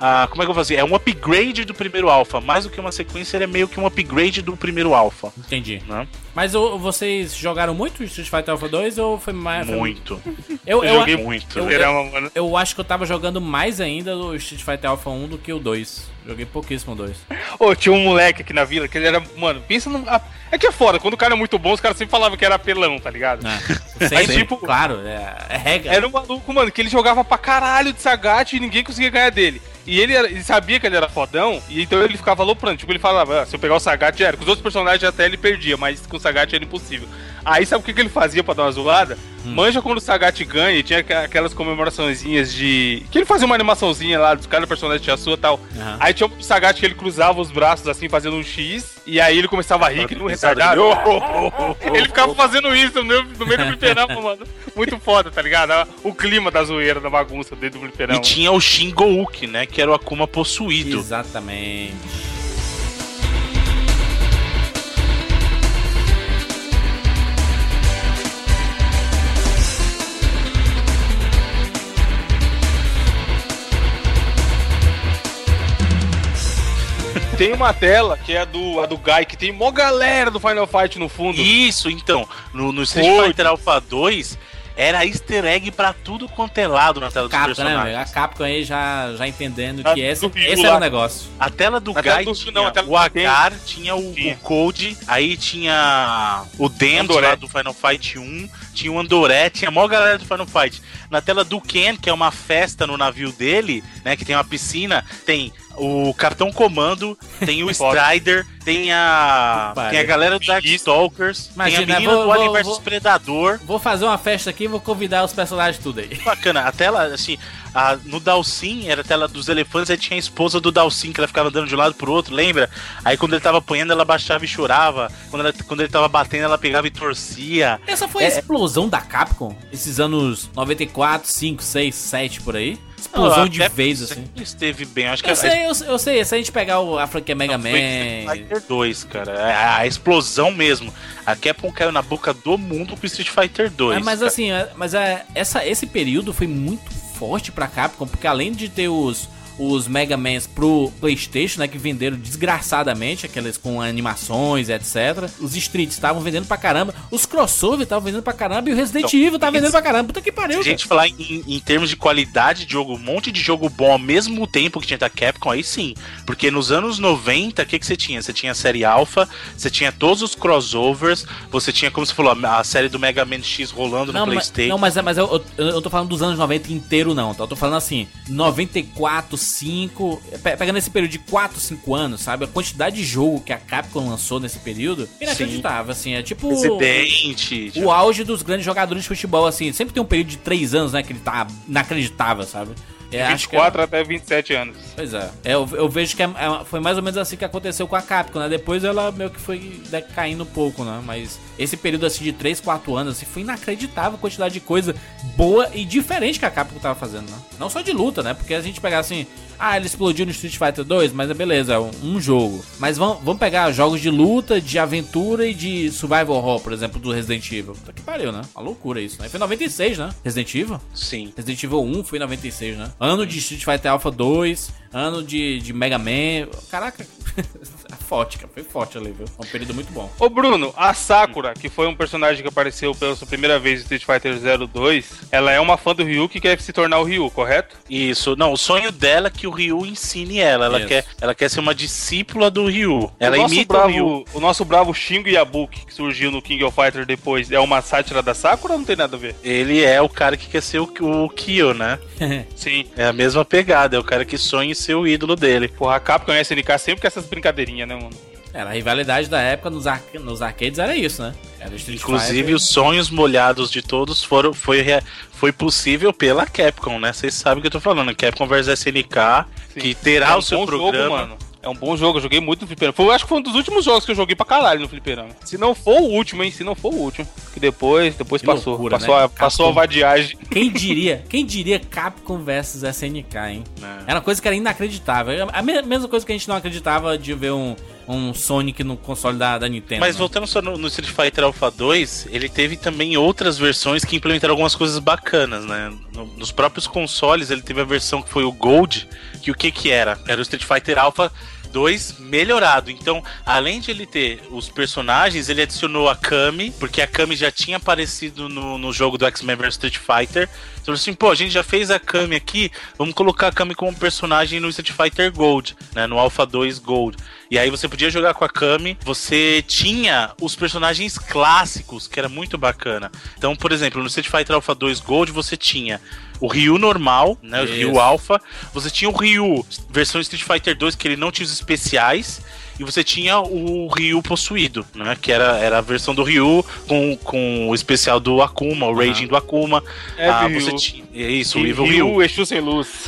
como é que eu vou fazer? É um upgrade do primeiro Alpha. Mais do que uma sequência, ele é meio que um upgrade do primeiro Alpha. Entendi. Né? Mas vocês jogaram muito Street Fighter Alpha 2 ou foi mais... Muito. Eu joguei muito. Eu acho que eu tava jogando mais ainda o Street Fighter Alpha 1 do que o 2. Joguei pouquíssimo o 2. Tinha um moleque aqui na vila que ele era... Mano, pensa no... É que é foda, quando o cara é muito bom, os caras sempre falavam que era apelão, tá ligado? Sempre, tipo, claro, é regra. Era um maluco, mano, que ele jogava pra caralho de Sagat e ninguém conseguia ganhar dele. E ele sabia que ele era fodão, e então ele ficava aloprando. Tipo, ele falava, se eu pegar o Sagat já era. Com os outros personagens até ele perdia, mas com o Sagat era impossível. Aí sabe o que ele fazia pra dar uma zoada? Manja quando o Sagat ganha, e tinha aquelas comemoraçõezinhas de... Que ele fazia uma animaçãozinha lá, cada personagem tinha a sua e tal. Aí tinha o Sagat que ele cruzava os braços assim, fazendo um X, e aí ele começava a rir, que não retardado. Ele ficava fazendo isso no meio do fliperama, mano. Muito foda, tá ligado? O clima da zoeira, da bagunça dentro do fliperama. E tinha o Shingo-uki, né? Que era o Akuma possuído. Exatamente. Tem uma tela que é a do Guy, que tem mó galera do Final Fight no fundo. Isso, então. No Street Fighter Alpha 2, era easter egg pra tudo quanto é lado na tela dos personagens. Né, a Capcom aí já entendendo que esse era o negócio. A tela do Guy tinha o Agar, tinha o Code, aí tinha o Dendo lá do Final Fight 1, tinha o Andoré, tinha a maior galera do Final Fight. Na tela do Ken, que é uma festa no navio dele, né, que tem uma piscina, tem o Capitão Comando, tem o Strider, tem a galera do Darkstalkers, tem a menina do Alien vs Predador. Vou fazer uma festa aqui e vou convidar os personagens tudo aí. Bacana, a tela, assim, no Dalsin era a tela dos elefantes, aí tinha a esposa do Dalsin, que ela ficava andando de um lado pro outro, lembra? Aí quando ele tava apanhando, ela baixava e chorava. Quando ele tava batendo, ela pegava e torcia. Essa foi a explosão da Capcom? Esses anos 94, 5, 6, 7 por aí? Explosão de vez, assim. Esteve bem, acho que eu sei, se a gente pegar a franquia Mega Man. Foi Street Fighter 2, cara. A explosão mesmo. A Capcom caiu na boca do mundo com Street Fighter 2. Mas assim, esse período foi muito forte pra Capcom, porque além de ter os Mega Mans pro PlayStation, né, que venderam desgraçadamente, aqueles com animações, etc. Os Streets estavam vendendo pra caramba, os crossover estavam vendendo pra caramba e o Resident Evil tava vendendo pra caramba. Puta que pariu. Se a gente falar em termos de qualidade de jogo, um monte de jogo bom ao mesmo tempo que tinha da Capcom, aí sim. Porque nos anos 90, o que você tinha? Você tinha a série Alpha, você tinha todos os crossovers, você tinha, como você falou, a série do Mega Man X rolando no PlayStation. Mas eu tô falando dos anos 90 inteiro, não. Tá? Eu tô falando assim, 94, 5, pegando esse período de 4, 5 anos, sabe? A quantidade de jogo que a Capcom lançou nesse período, inacreditável, assim, é tipo Resident, o auge dos grandes jogadores de futebol, assim, sempre tem um período de 3 anos, né, que ele tá inacreditável, sabe? 24 até 27 anos. Pois é. Eu vejo que foi mais ou menos assim que aconteceu com a Capcom, né? Depois ela meio que foi decaindo um pouco, né? Mas esse período assim de 3, 4 anos assim, foi inacreditável a quantidade de coisa boa e diferente que a Capcom tava fazendo, né? Não só de luta, né? Porque a gente pegar assim, ele explodiu no Street Fighter 2, mas beleza, é um jogo. Mas vamos pegar jogos de luta, de aventura e de survival horror, por exemplo, do Resident Evil. Puta que pariu, né? Uma loucura isso, né? Foi em 96, né? Resident Evil? Sim. Resident Evil 1 foi em 96, né? Ano de Street Fighter Alpha 2, ano de Mega Man. Caraca, forte, cara. Foi forte ali, viu? Um período muito bom. Ô Bruno, a Sakura, que foi um personagem que apareceu pela sua primeira vez em Street Fighter 02, ela é uma fã do Ryu que quer se tornar o Ryu, correto? Isso, não, o sonho dela é que o Ryu ensine ela. Ela quer ser uma discípula do Ryu. Ela imita o Ryu. O nosso bravo Shingo Yabuki, que surgiu no King of Fighters depois, é uma sátira da Sakura ou não tem nada a ver? Ele é o cara que quer ser o Kyo, né? Sim. É a mesma pegada, é o cara que sonha em ser o ídolo dele. Porra, a Capcom e a SNK sempre com essas brincadeirinhas, né, mano? A rivalidade da época nos arcades era isso, né? Era Inclusive, os sonhos molhados de todos foi possível pela Capcom, né? Vocês sabem o que eu tô falando. Capcom vs SNK, sim, que terá o seu programa. Jogo, mano. É um bom jogo, eu joguei muito no fliperama. Acho que foi um dos últimos jogos que eu joguei pra caralho no fliperama. Se não for o último, hein? Se não for o último. Que depois que passou. Loucura, passou a vadiagem. Quem diria Capcom vs SNK, hein? Era uma coisa que era inacreditável. A mesma coisa que a gente não acreditava de ver um um Sonic no console da Nintendo. Mas voltando só no Street Fighter Alpha 2, ele teve também outras versões que implementaram algumas coisas bacanas, né? Nos próprios consoles, ele teve a versão que foi o Gold, que o que era? Era o Street Fighter Alpha 2 melhorado. Então, além de ele ter os personagens, ele adicionou a Kami, porque a Kami já tinha aparecido no jogo do X-Men vs Street Fighter. Então, assim, a gente já fez a Kami aqui, vamos colocar a Kami como personagem no Street Fighter Gold, né, no Alpha 2 Gold. E aí você podia jogar com a Kami, você tinha os personagens clássicos, que era muito bacana. Então, por exemplo, no Street Fighter Alpha 2 Gold, você tinha o Ryu normal, né, o Ryu Alpha, você tinha o Ryu versão Street Fighter 2, que ele não tinha os especiais, e você tinha o Ryu possuído, né, que era a versão do Ryu com o especial do Akuma, o Raging do Akuma. Você tinha, isso, o Evil Ryu. Exu sem luz.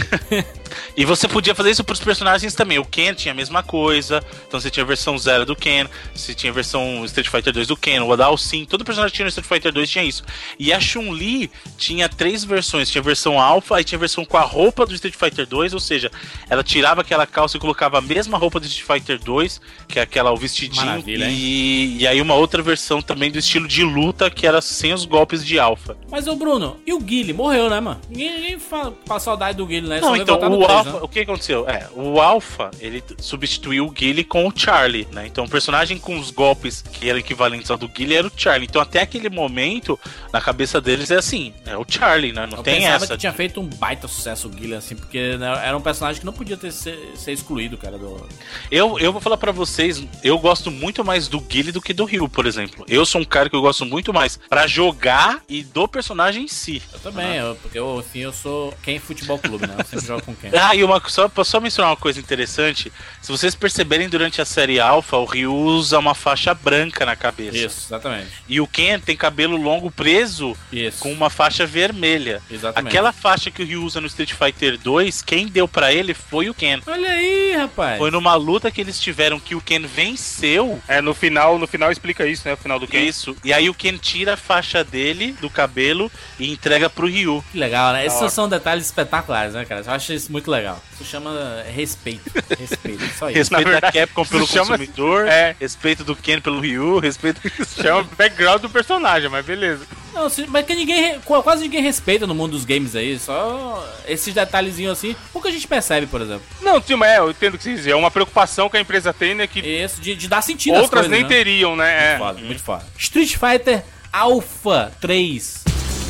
E você podia fazer isso pros personagens também. O Ken tinha a mesma coisa. Então você tinha a versão 0 do Ken, você tinha a versão Street Fighter 2 do Ken, o Adalcin, todo personagem que tinha no Street Fighter 2 tinha isso. E a Chun-Li tinha 3 versões. Tinha a versão Alpha, aí tinha a versão com a roupa do Street Fighter 2, ou seja, ela tirava aquela calça e colocava a mesma roupa do Street Fighter 2, que é aquela, o vestidinho. E aí uma outra versão também do estilo de luta, que era sem os golpes de Alpha. Mas o Bruno, e o Guile? Morreu, né, mano? Ninguém fala pra saudade do Guile, né? Não, então o Alpha, né? O que aconteceu? O Alpha, ele substituiu o Guile com o Charlie, né? Então o personagem com os golpes que eram equivalentes ao do Guile era o Charlie. Então até aquele momento, na cabeça deles é assim, é o Charlie, né? Não tem essa. Eu pensava que tinha feito um baita sucesso o Guile, assim, porque era um personagem que não podia ser excluído, cara. Eu vou falar pra vocês, eu gosto muito mais do Guile do que do Ryu, por exemplo. Eu sou um cara que eu gosto muito mais pra jogar e do personagem em si. Eu também, porque eu sou Ken Futebol Clube, né? Eu sempre jogo com Ken. E só mencionar uma coisa interessante, se vocês perceberem durante a série Alpha, o Ryu usa uma faixa branca na cabeça. Isso, exatamente. E o Ken tem cabelo longo preso com uma faixa vermelha. Exatamente. Aquela faixa que o Ryu usa no Street Fighter 2, quem deu pra ele foi o Ken. Olha aí, rapaz. Foi numa luta que eles tiveram que o Ken venceu. No final explica isso, né? O final do Ken. Isso. E aí o Ken tira a faixa dele, do cabelo, e entrega pro Ryu. Que legal, né? Esses são detalhes espetaculares, né, cara? Eu acho isso muito legal. Isso chama respeito. Respeito, só isso. Respeito da Capcom pelo consumidor, respeito do Ken pelo Ryu, respeito... Chama background do personagem, mas beleza. Não, mas que quase ninguém respeita no mundo dos games aí, só esses detalhezinhos assim, o que a gente percebe, por exemplo. Não, Timo, eu entendo o que você diz, é uma preocupação que a empresa tem, né, que... Isso, de dar sentido outras às coisas, nem né? teriam, né? Muito foda, muito foda. Street Fighter Alpha 3.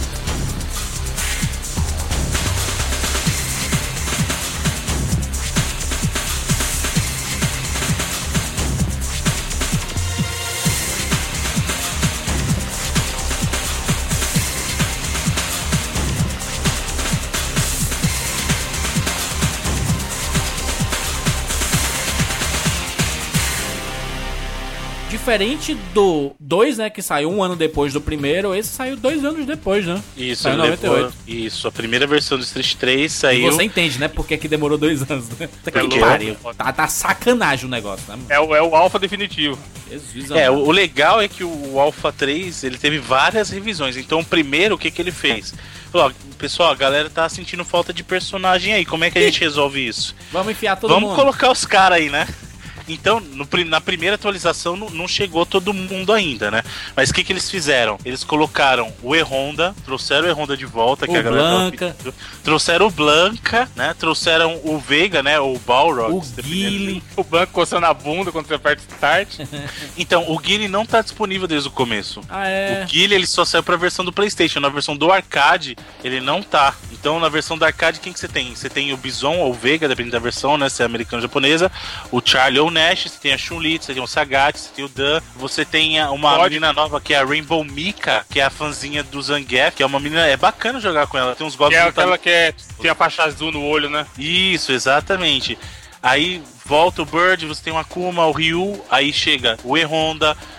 Diferente do 2, né, que saiu um ano depois do primeiro, esse saiu 2 anos depois, né? Isso, saiu em 98. Isso, a primeira versão do Street 3 saiu... E você entende, né, porque que demorou 2 anos, né? Que pariu. Tá sacanagem o negócio, né? É o Alpha definitivo. Jesus, o legal é que o Alpha 3, ele teve várias revisões. Então, o primeiro, o que ele fez? Falou, pessoal, a galera tá sentindo falta de personagem aí, como é que a gente resolve isso? Vamos enfiar todo mundo. Vamos colocar os caras aí, né? Então, na primeira atualização não chegou todo mundo ainda, né? Mas o que eles fizeram? Eles colocaram o E-Honda, trouxeram o E-Honda de volta, que a galera Blanca. Trouxeram o Blanca, né? Trouxeram o Vega, né? O Balrog. O Guile. O Blanca coçando a bunda quando você aperta Start. Então, o Guile não tá disponível desde o começo. O Guile, ele só saiu pra versão do PlayStation. Na versão do arcade, ele não tá. Então, na versão do arcade, quem que você tem? Você tem o Bison ou o Vega, dependendo da versão, né? Se é americano ou japonesa. O Charlie ou o Nash, você tem a Chun-Li, você tem o Sagat, você tem o Dan, você tem uma menina nova que é a Rainbow Mika, que é a fãzinha do Zangief, que é uma menina, é bacana jogar com ela, tem uns golpes... Que é aquela que tem a faixa azul no olho, né? Isso, exatamente. Aí volta o Bird, você tem o Akuma, o Ryu, aí chega o E-Honda,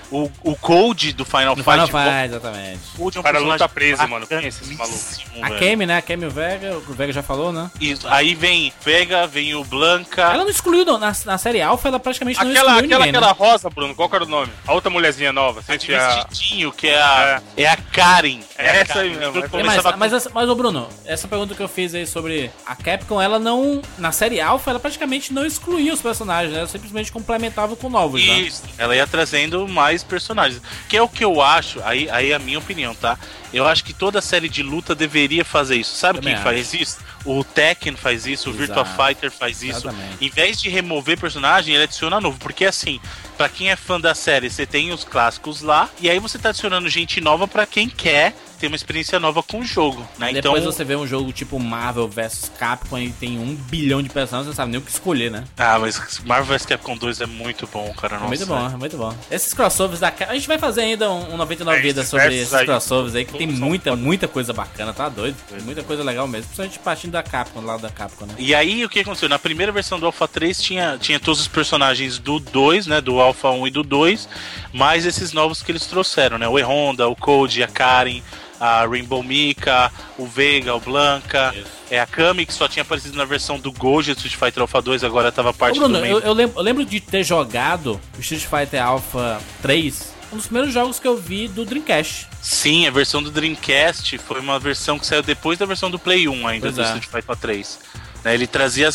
O Code do Final Fight. Final Fight, exatamente. O cara luta preso, mano. Quem é esse maluco? A Kemi, né? A Kemi e o Vega já falou, né? Isso, aí vem Vega, vem o Blanca. Ela não excluiu, na série Alpha, ela praticamente não excluiu ninguém, aquela rosa, Bruno, qual que era o nome? A outra mulherzinha nova. A de vestidinho, que é a Karen. Essa aí mesmo. Mas, ô Bruno, essa pergunta que eu fiz aí sobre a Capcom, ela não, na série Alpha, ela praticamente não excluía os personagens, né? Ela simplesmente complementava com novos, né? Isso, ela ia trazendo mais personagens. Que é o que eu acho, aí é a minha opinião, tá? Eu acho que toda série de luta deveria fazer isso. Sabe quem faz isso? O Tekken faz isso, o Virtua Fighter faz isso. Exatamente. Em vez de remover personagem, ele adiciona novo. Porque assim, pra quem é fã da série, você tem os clássicos lá, e aí você tá adicionando gente nova pra quem quer ter uma experiência nova com o jogo, né? Depois você vê um jogo tipo Marvel vs Capcom e tem 1 bilhão de personagens, você não sabe nem o que escolher, né? Ah, mas Marvel vs Capcom 2 é muito bom, cara. Nossa, é muito bom. Esses crossovers da Capcom, a gente vai fazer ainda um 99 vidas sobre esses crossovers aí, que tem muita coisa bacana, tá doido? Muita coisa legal mesmo, principalmente partindo da Capcom, lá da Capcom, né? E aí, o que aconteceu? Na primeira versão do Alpha 3 tinha todos os personagens do 2, né? Do Alpha 1 e do 2, mais esses novos que eles trouxeram, né? O E-Honda, o Code, a Karen, a Rainbow Mika, o Vega, o Blanca, a Kami, que só tinha aparecido na versão do Gojo Street Fighter Alpha 2, agora tava parte Bruno, do meio. Eu lembro de ter jogado o Street Fighter Alpha 3, um dos primeiros jogos que eu vi do Dreamcast. Sim, a versão do Dreamcast foi uma versão que saiu depois da versão do Play 1 ainda, do Street Fighter 3. Ele trazia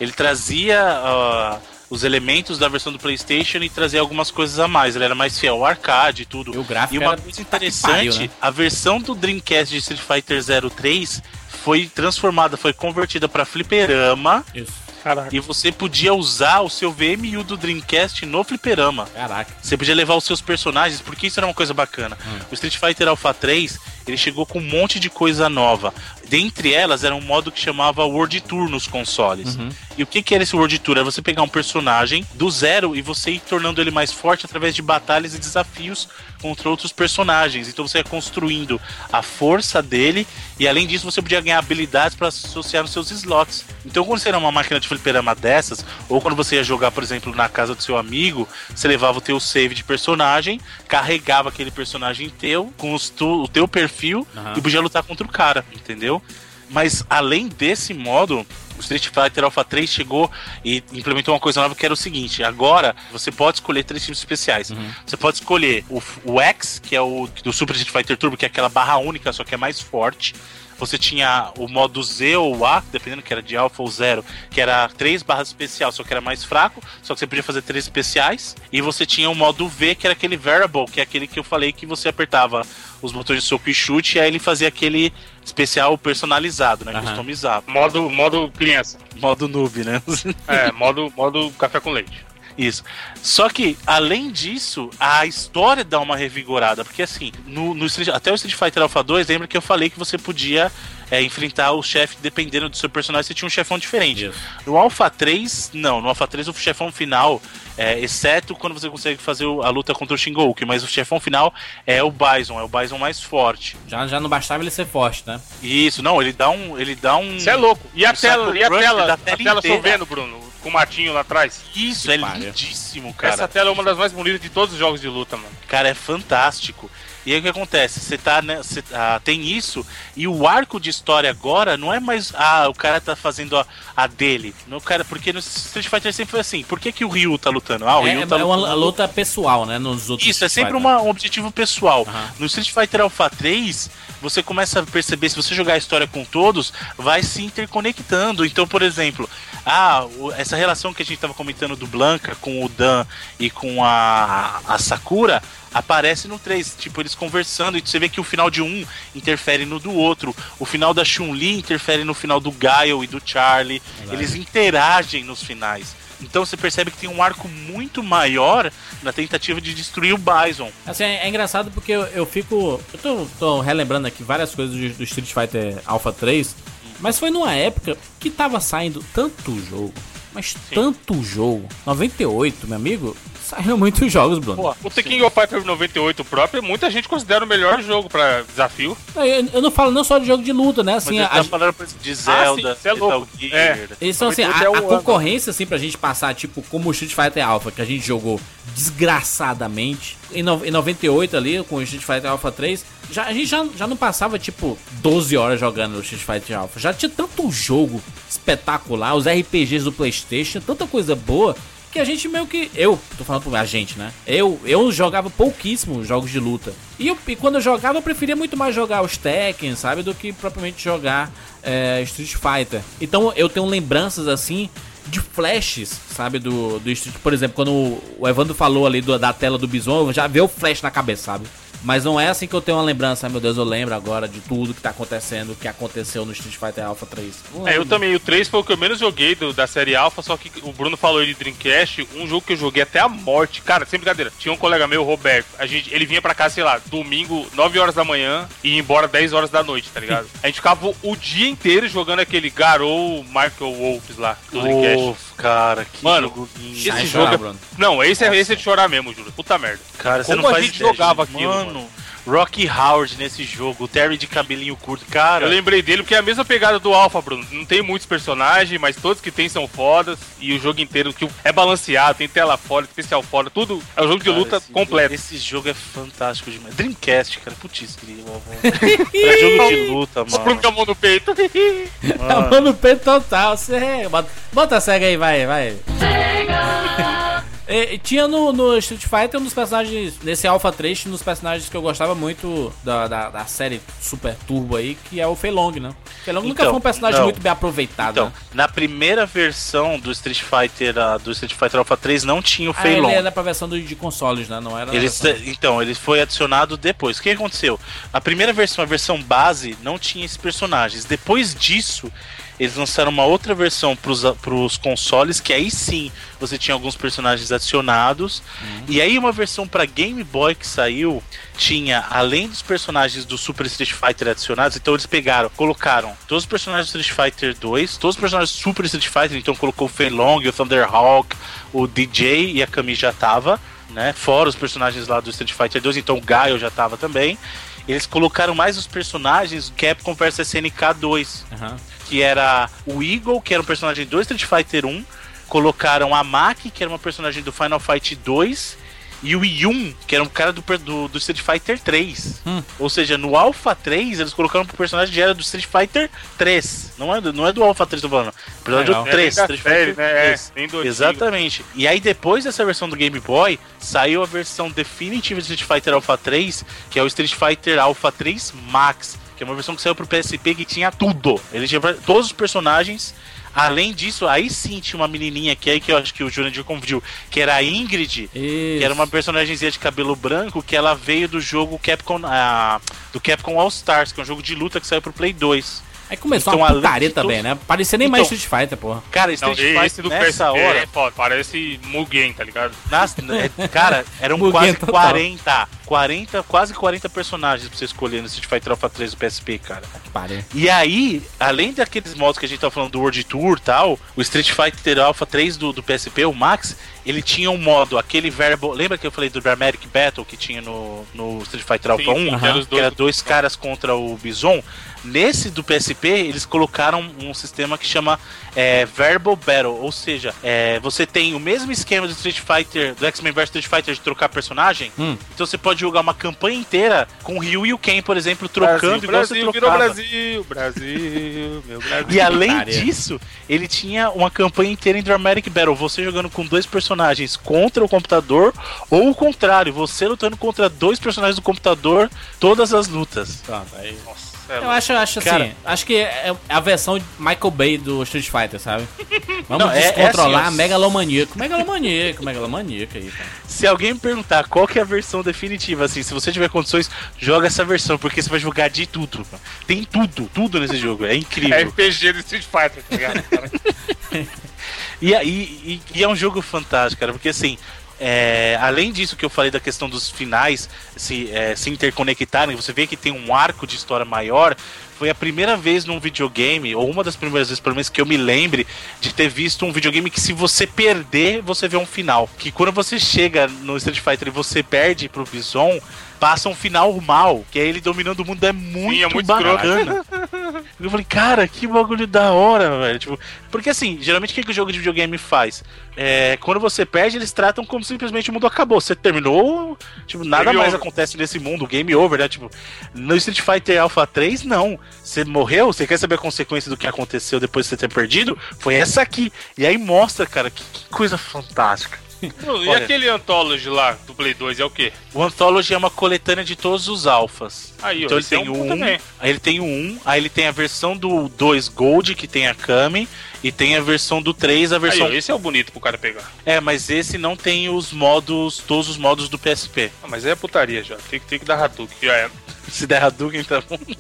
os elementos da versão do PlayStation e trazia algumas coisas a mais. Ele era mais fiel ao arcade e tudo. E o gráfico uma coisa interessante, né? A versão do Dreamcast de Street Fighter 03 foi transformada, foi convertida para fliperama. Isso. Caraca. E você podia usar o seu VMU do Dreamcast no fliperama. Caraca. Você podia levar os seus personagens, porque isso era uma coisa bacana. O Street Fighter Alpha 3, ele chegou com um monte de coisa nova. Dentre elas, era um modo que chamava World Tour nos consoles. E o que era esse World Tour? Era você pegar um personagem do zero e você ir tornando ele mais forte através de batalhas e desafios contra outros personagens. Então você ia construindo a força dele e, além disso, você podia ganhar habilidades para associar nos seus slots. Então, quando você era uma máquina de fliperama dessas, ou quando você ia jogar, por exemplo, na casa do seu amigo, você levava o teu save de personagem, carregava aquele personagem teu com o teu perfil e podia lutar contra o cara, entendeu? Mas além desse modo, o Street Fighter Alpha 3 chegou e implementou uma coisa nova que era o seguinte: agora você pode escolher 3 times especiais. Você pode escolher o X, que é o do Super Street Fighter Turbo, que é aquela barra única, só que é mais forte. Você tinha o modo Z ou A, dependendo que era de Alpha ou Zero, que era 3 barras especial, só que era mais fraco, só que você podia fazer 3 especiais. E você tinha o modo V, que era aquele Variable, que é aquele que eu falei que você apertava os botões de soco e chute, e aí ele fazia aquele especial personalizado, né? Customizado. Modo criança. Modo noob, né? Modo café com leite. Isso. Só que, além disso, a história dá uma revigorada. Porque assim, até o Street Fighter Alpha 2, lembra que eu falei que você podia enfrentar o chefe, dependendo do seu personagem, você tinha um chefão diferente. No Alpha 3, não. No Alpha 3, o chefão final, exceto quando você consegue fazer a luta contra o Shingouken, mas o chefão final é o Bison mais forte. Já não bastava ele ser forte, né? Isso, não, ele dá um... Você é louco. E a tela chovendo, Bruno? Com o matinho lá atrás. Isso, é lindíssimo, cara. Essa tela é uma das mais bonitas de todos os jogos de luta, mano. Cara, é fantástico. E aí o que acontece? Você tá, né, tem isso, e o arco de história agora não é mais o cara tá fazendo a dele. No cara, porque no Street Fighter sempre foi assim. Por que o Ryu tá lutando? O Ryu tá lutando. É uma luta pessoal, né? Nos outros isso, é sempre um objetivo pessoal. No Street Fighter Alpha 3, você começa a perceber, se você jogar a história com todos, vai se interconectando. Então, por exemplo, essa relação que a gente tava comentando do Blanca com o Dan e com a Sakura aparece no 3, tipo, eles conversando, e você vê que o final de um interfere no do outro, o final da Chun-Li interfere no final do Guile e do Charlie, eles interagem nos finais. Então você percebe que tem um arco muito maior na tentativa de destruir o Bison. Assim, é engraçado porque eu tô relembrando aqui várias coisas do Street Fighter Alpha 3, mas foi numa época que tava saindo tanto jogo, Mas tanto jogo. 98, meu amigo, saíram muitos jogos, Bruno. Pô, o The King of Fighters 98 próprio, muita gente considera o melhor jogo pra desafio. Eu não falo não só de jogo de luta, né? Assim, mas tá falando de Zelda, Metal Gear. Eles são assim, a concorrência, assim, pra gente passar, tipo, como o Street Fighter Alpha, que a gente jogou desgraçadamente. Em 98 ali, com o Street Fighter Alpha 3, a gente já não passava, tipo, 12 horas jogando o Street Fighter Alpha. Já tinha tanto jogo espetacular, os RPGs do PlayStation, tanta coisa boa, que a gente meio que... Eu tô falando pra gente, né? Eu jogava pouquíssimo jogos de luta. E quando eu jogava, eu preferia muito mais jogar os Tekken, sabe? Do que propriamente jogar Street Fighter. Então eu tenho lembranças, assim, de flashes, sabe? Do Street... Por exemplo, quando o Evandro falou ali da tela do Bison, já veio o flash na cabeça, sabe? Mas não é assim que eu tenho uma lembrança, meu Deus, eu lembro agora de tudo que tá acontecendo, o que aconteceu no Street Fighter Alpha 3. Eu também, o 3 foi o que eu menos joguei da série Alpha, só que o Bruno falou aí de Dreamcast, um jogo que eu joguei até a morte, cara, sem brincadeira. Tinha um colega meu, o Roberto, ele vinha pra cá, sei lá, domingo, 9 horas da manhã e ia embora 10 horas da noite, tá ligado? A gente ficava o dia inteiro jogando aquele Garou Michael Wolves lá, do Dreamcast. Cara, que jogo lindo. Esse jogo Não, esse é de chorar mesmo, Júlio. Puta merda. Cara, você como não faz a gente ideia, jogava aquilo, mano. Rocky Howard nesse jogo, o Terry de cabelinho curto, cara. Eu lembrei dele porque é a mesma pegada do Alpha, Bruno. Não tem muitos personagens, mas todos que tem são fodas. E o jogo inteiro que é balanceado, tem tela foda, especial foda, tudo. É um jogo de luta completo. Esse jogo é fantástico demais. Dreamcast, cara, putz, querido. É jogo de luta, mano. Bruno com a mão no peito. A mão no peito total. Bota a SEGA aí, vai. Tinha no Street Fighter um dos personagens, nesse Alpha 3, tinha um dos personagens que eu gostava muito da série Super Turbo aí, que é o Fei Long, né? Fei Long nunca foi um personagem muito bem aproveitado. Então, né? Na primeira versão do Street Fighter Alpha 3 não tinha o Fei Long. Ele era pra versão de consoles, né? Não era. Então, ele foi adicionado depois. O que aconteceu? A primeira versão, a versão base, não tinha esses personagens. Depois disso, eles lançaram uma outra versão pros consoles, que aí sim você tinha alguns personagens adicionados. E aí uma versão para Game Boy que saiu, tinha, além dos personagens do Super Street Fighter adicionados, então eles colocaram todos os personagens do Street Fighter 2, todos os personagens do Super Street Fighter, então colocou o Fei Long, o Thunderhawk, o DJ e a Kami já tava, né? Fora os personagens lá do Street Fighter 2, então o Gaio já tava também. Eles colocaram mais os personagens do Capcom vs SNK 2. Que era o Eagle, que era um personagem do Street Fighter 1. Colocaram a Maki, que era uma personagem do Final Fight 2. E o Yun, que era um cara do Street Fighter 3. Ou seja, no Alpha 3, eles colocaram pro personagem que era do Street Fighter 3. Não é do Alpha 3, tô falando. O personagem do 3. Street Fighter 3. Exatamente. E aí, depois dessa versão do Game Boy, saiu a versão definitiva do Street Fighter Alpha 3, que é o Street Fighter Alpha 3 Max. Que é uma versão que saiu pro PSP que tinha tudo. Ele tinha todos os personagens. Além disso, aí sim tinha uma menininha que eu acho que o Jurandir confundiu, que era a Ingrid, que era uma personagemzinha de cabelo branco, que ela veio do jogo do Capcom All Stars, que é um jogo de luta que saiu pro Play 2. Aí começou uma putaria também, né? Parecia nem mais Street Fighter, porra. Cara, Street Fighter do nessa hora... É foda, parece Mugen, tá ligado? Cara, eram quase 40, quase 40 personagens pra você escolher no Street Fighter Alpha 3 do PSP, cara. E aí, além daqueles modos que a gente tava falando do World Tour e tal, o Street Fighter Alpha 3 do PSP, o Max, ele tinha um modo, aquele verbo... Lembra que eu falei do Dramatic Battle que tinha no Street Fighter Alpha 1? Que era dois caras contra o Bison. Nesse do PSP, eles colocaram um sistema que chama Verbal Battle, ou seja, você tem o mesmo esquema do Street Fighter, do X-Men vs Street Fighter de trocar personagem, então você pode jogar uma campanha inteira com o Ryu e o Ken, por exemplo, trocando igual você trocava. Brasil, meu Brasil. E além disso, ele tinha uma campanha inteira em Dramatic Battle, você jogando com dois personagens contra o computador, ou o contrário, você lutando contra dois personagens do computador, todas as lutas. Aí. Nossa. Eu acho cara, assim, acho que é a versão de Michael Bay do Street Fighter, sabe? Vamos descontrolar assim, megalomaníaco aí, cara. Se alguém me perguntar qual que é a versão definitiva, assim, se você tiver condições, joga essa versão, porque você vai jogar de tudo. Tem tudo nesse jogo, é incrível. É RPG do Street Fighter, tá ligado? E é um jogo fantástico, cara, porque assim... além disso que eu falei da questão dos finais se interconectarem, você vê que tem um arco de história maior. foi a primeira vez num videogame, ou uma das primeiras vezes, pelo menos, que eu me lembre de ter visto um videogame que se você perder, você vê um final. Que quando você chega no Street Fighter e você perde pro Bison, passa um final mal, que é ele dominando o mundo, é muito bacana. Eu falei, cara, que bagulho da hora, velho. Tipo, porque assim, geralmente o que o jogo de videogame faz? Quando você perde, eles tratam como simplesmente o mundo acabou. Você terminou, tipo, nada mais acontece nesse mundo, game over, né? Tipo, no Street Fighter Alpha 3, não. Você morreu, você quer saber a consequência do que aconteceu depois de você ter perdido? Foi essa aqui. E aí mostra, cara, que coisa fantástica. E aquele Anthology lá do Play 2 é o quê? O Anthology é uma coletânea de todos os alfas. Aí, então ele tem o 1, aí ele tem o 1, aí ele tem a versão do 2 Gold, que tem a Kami, e tem a versão do 3, a versão... Aí, esse é o bonito pro cara pegar. Mas esse não tem os modos, todos os modos do PSP. Mas é putaria já, tem que dar Hadouken, já é. Se der Hadouken, então...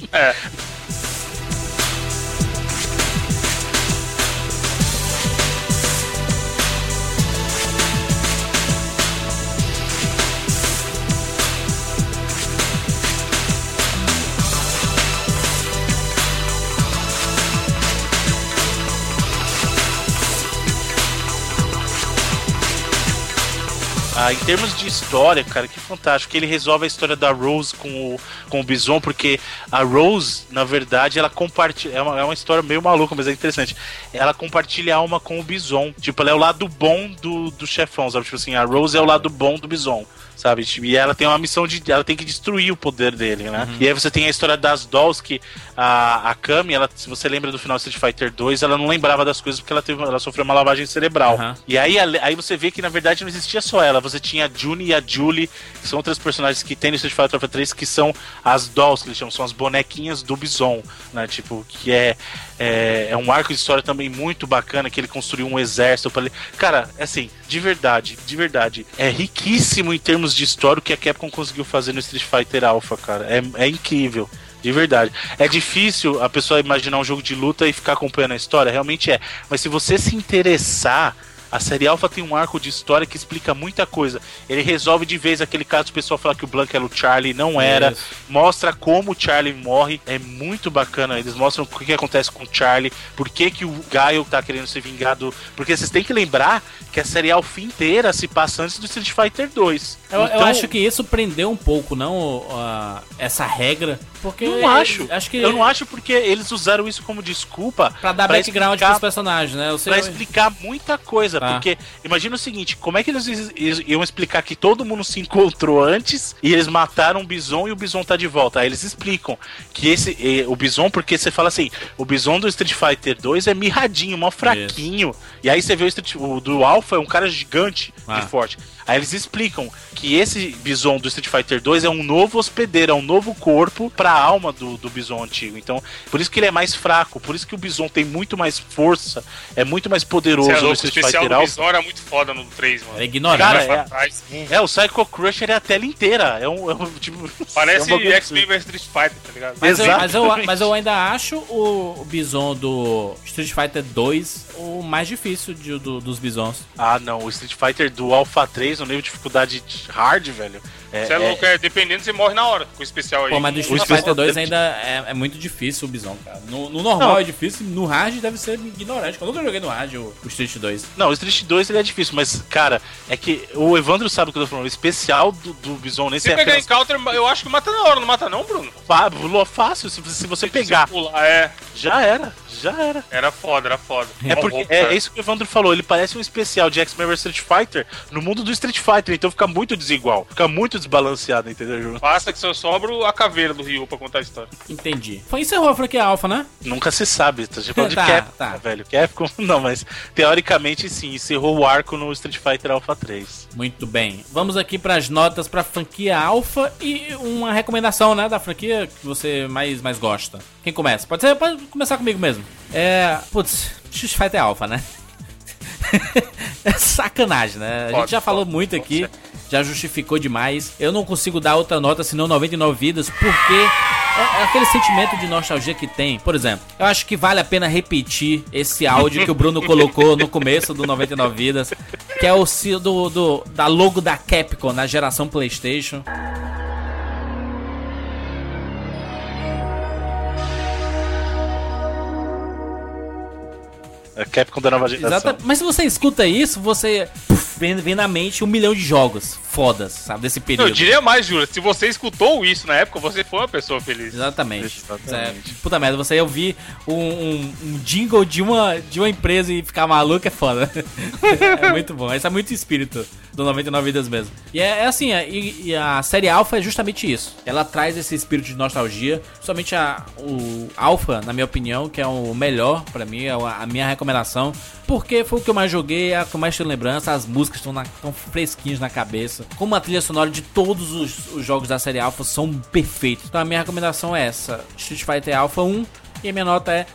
em termos de história, cara, que fantástico, que ele resolve a história da Rose com o Bison, porque a Rose, na verdade, ela compartilha, é uma história meio maluca, mas é interessante, ela compartilha a alma com o Bison, tipo, ela é o lado bom do chefão, sabe, tipo assim, a Rose é o lado bom do Bison, sabe, e ela tem uma missão ela tem que destruir o poder dele, né, e aí você tem a história das dolls, que a Kami, ela, se você lembra do final de Street Fighter 2, ela não lembrava das coisas porque ela sofreu uma lavagem cerebral, e aí você vê que, na verdade, não existia só ela, você tinha a Juni e a Julie, que são outras personagens que tem no Street Fighter 3, que são as dolls, que eles chamam, são as bonequinhas do Bison, né, tipo, que é um arco de história também muito bacana, que ele construiu um exército pra ele. Cara, assim, de verdade, é riquíssimo em termos de história o que a Capcom conseguiu fazer no Street Fighter Alpha, cara, é incrível. De verdade. É difícil a pessoa imaginar um jogo de luta e ficar acompanhando a história, realmente é. Mas se você se interessar, a série Alpha tem um arco de história que explica muita coisa. Ele resolve de vez aquele caso do pessoal falar que o Blanc era o Charlie, não era. Isso. Mostra como o Charlie morre, é muito bacana. Eles mostram o que acontece com o Charlie, por que o Guile tá querendo ser vingado. Porque vocês têm que lembrar que a série Alpha inteira se passa antes do Street Fighter 2. Eu acho que isso prendeu um pouco, não essa regra. Porque não acho. Eu não acho, porque eles usaram isso como desculpa pra dar background pros personagens, né? Pra explicar muita coisa. Porque imagina o seguinte, como é que eles iam explicar que todo mundo se encontrou antes e eles mataram o Bison e o Bison tá de volta? Aí eles explicam que o Bison, porque você fala assim, o Bison do Street Fighter 2 é mirradinho, mó fraquinho. Isso. E aí você vê o do Alpha é um cara gigante e forte. Aí eles explicam que esse Bison do Street Fighter 2 é um novo hospedeiro, é um novo corpo pra alma do Bison antigo. Então, por isso que ele é mais fraco, por isso que o Bison tem muito mais força, é muito mais poderoso no Street Fighter Alpha. O Bison era muito foda no 3, mano. É ignorante. Cara, o Psycho Crusher é a tela inteira. Tipo, parece X-Men vs Street Fighter, tá ligado? Mas eu ainda acho o Bison do Street Fighter 2 o mais difícil dos Bisons. Ah, não. O Street Fighter do Alpha 3, no nível de dificuldade hard, velho. Você é louco, dependendo, você morre na hora com o especial aí. Pô, mas do Street Fighter 2 ainda é muito difícil o Bison, cara. No normal é difícil, no hard deve ser ignorante. Eu nunca joguei no hard o Street 2. Não, o Street 2 ele é difícil, mas, cara, é que o Evandro sabe o que eu tô falando. O especial do Bison nesse se pegar em counter, eu acho que mata na hora, não mata não, Bruno? Fácil, se você pegar. Pular, já era. Era foda. É porque é isso que o Evandro falou, ele parece um especial de X-Men vs Street Fighter no mundo do Street Fighter, então fica muito desigual, fica muito desbalanceado, entendeu, João? Basta que só sobra a caveira do Ryu pra contar a história. Entendi. Encerrou a franquia Alpha, né? Nunca se sabe, tá falando de Capcom, velho. Capcom, não, mas teoricamente sim, encerrou o arco no Street Fighter Alpha 3. Muito bem. Vamos aqui pras notas pra franquia Alpha e uma recomendação, né, da franquia que você mais gosta. Quem começa? Pode começar comigo mesmo. Street Fighter Alpha, né? É sacanagem, né? A gente já falou muito aqui, já justificou demais. Eu não consigo dar outra nota senão 99 vidas, porque é aquele sentimento de nostalgia que tem. Por exemplo, eu acho que vale a pena repetir esse áudio que o Bruno colocou no começo do 99 vidas, que é o da logo da Capcom na geração PlayStation. A Capcom da nova geração. Exato. Mas se você escuta isso, você vem na mente 1 milhão de jogos fodas, sabe, desse período. Eu diria mais, Júlio, se você escutou isso na época, você foi uma pessoa feliz. Exatamente. Puta merda, você ouvir um jingle de uma empresa e ficar maluco é foda. É muito bom. Esse é muito espírito do 99 Vidas mesmo. E é assim, e a série Alpha é justamente isso. Ela traz esse espírito de nostalgia. Somente o Alpha, na minha opinião, que é o melhor pra mim, é a minha recomendação. Porque foi o que eu mais joguei, é o que eu mais tenho lembrança. As músicas estão fresquinhas na cabeça. Como a trilha sonora de todos os jogos da série Alpha são perfeitos. Então a minha recomendação é essa: Street Fighter Alpha 1. E a minha nota é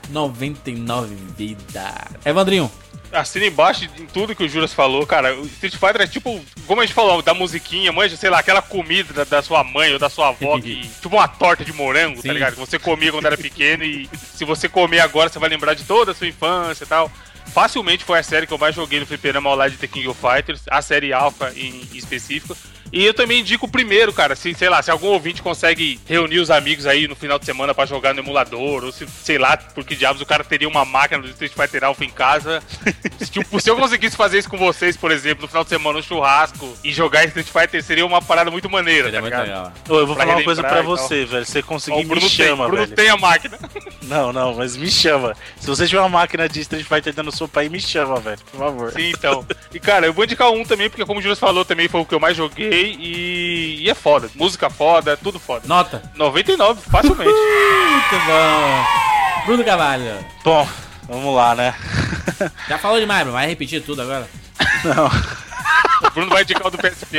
99 vidas. Evandrinho. Assina embaixo em tudo que o Juras falou, cara. O Street Fighter é tipo, como a gente falou, da musiquinha, manja, sei lá, aquela comida da sua mãe ou da sua avó, tipo uma torta de morango, sim, tá ligado? Que você comia quando era pequeno e se você comer agora, você vai lembrar de toda a sua infância e tal. Facilmente foi a série que eu mais joguei no fliperama online de The King of Fighters, a série Alpha em específico. E eu também indico o primeiro, cara, se algum ouvinte consegue reunir os amigos aí no final de semana pra jogar no emulador, ou se, sei lá, por que diabos o cara teria uma máquina do Street Fighter Alpha em casa. Tipo, se eu conseguisse fazer isso com vocês, por exemplo, no final de semana, no churrasco, e jogar Street Fighter, seria uma parada muito maneira, seria, tá muito legal. Eu vou falar uma coisa pra você, velho, se você conseguir, me chama, velho. Bruno tem a máquina. Não, mas me chama. Se você tiver uma máquina de Street Fighter dando sopa aí, me chama, velho, por favor. Sim, então. E, cara, eu vou indicar um também, porque como o Júlio falou, também foi o que eu mais joguei, e é foda. Música foda, tudo foda. Nota? 99, facilmente. Muito bom. Bruno Carvalho. Bom, vamos lá, né? Já falou demais, Bruno. Vai repetir tudo agora? Não. O Bruno vai indicar o do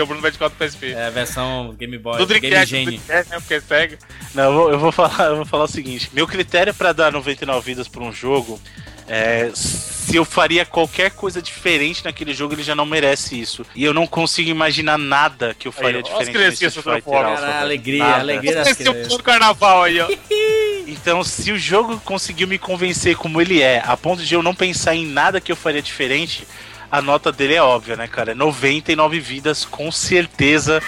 PSP, É, a versão Game Boy, do Game Genie. Né, porque segue. Não, eu vou falar o seguinte. Meu critério pra dar 99 vidas pra um jogo é... Se eu faria qualquer coisa diferente naquele jogo, ele já não merece isso. E eu não consigo imaginar nada que eu faria diferente nesse Street Fighter Alpha. Alegria das crianças. Do carnaval aí, ó. Então, se o jogo conseguiu me convencer como ele é, a ponto de eu não pensar em nada que eu faria diferente, a nota dele é óbvia, né, cara? É 99 vidas, com certeza.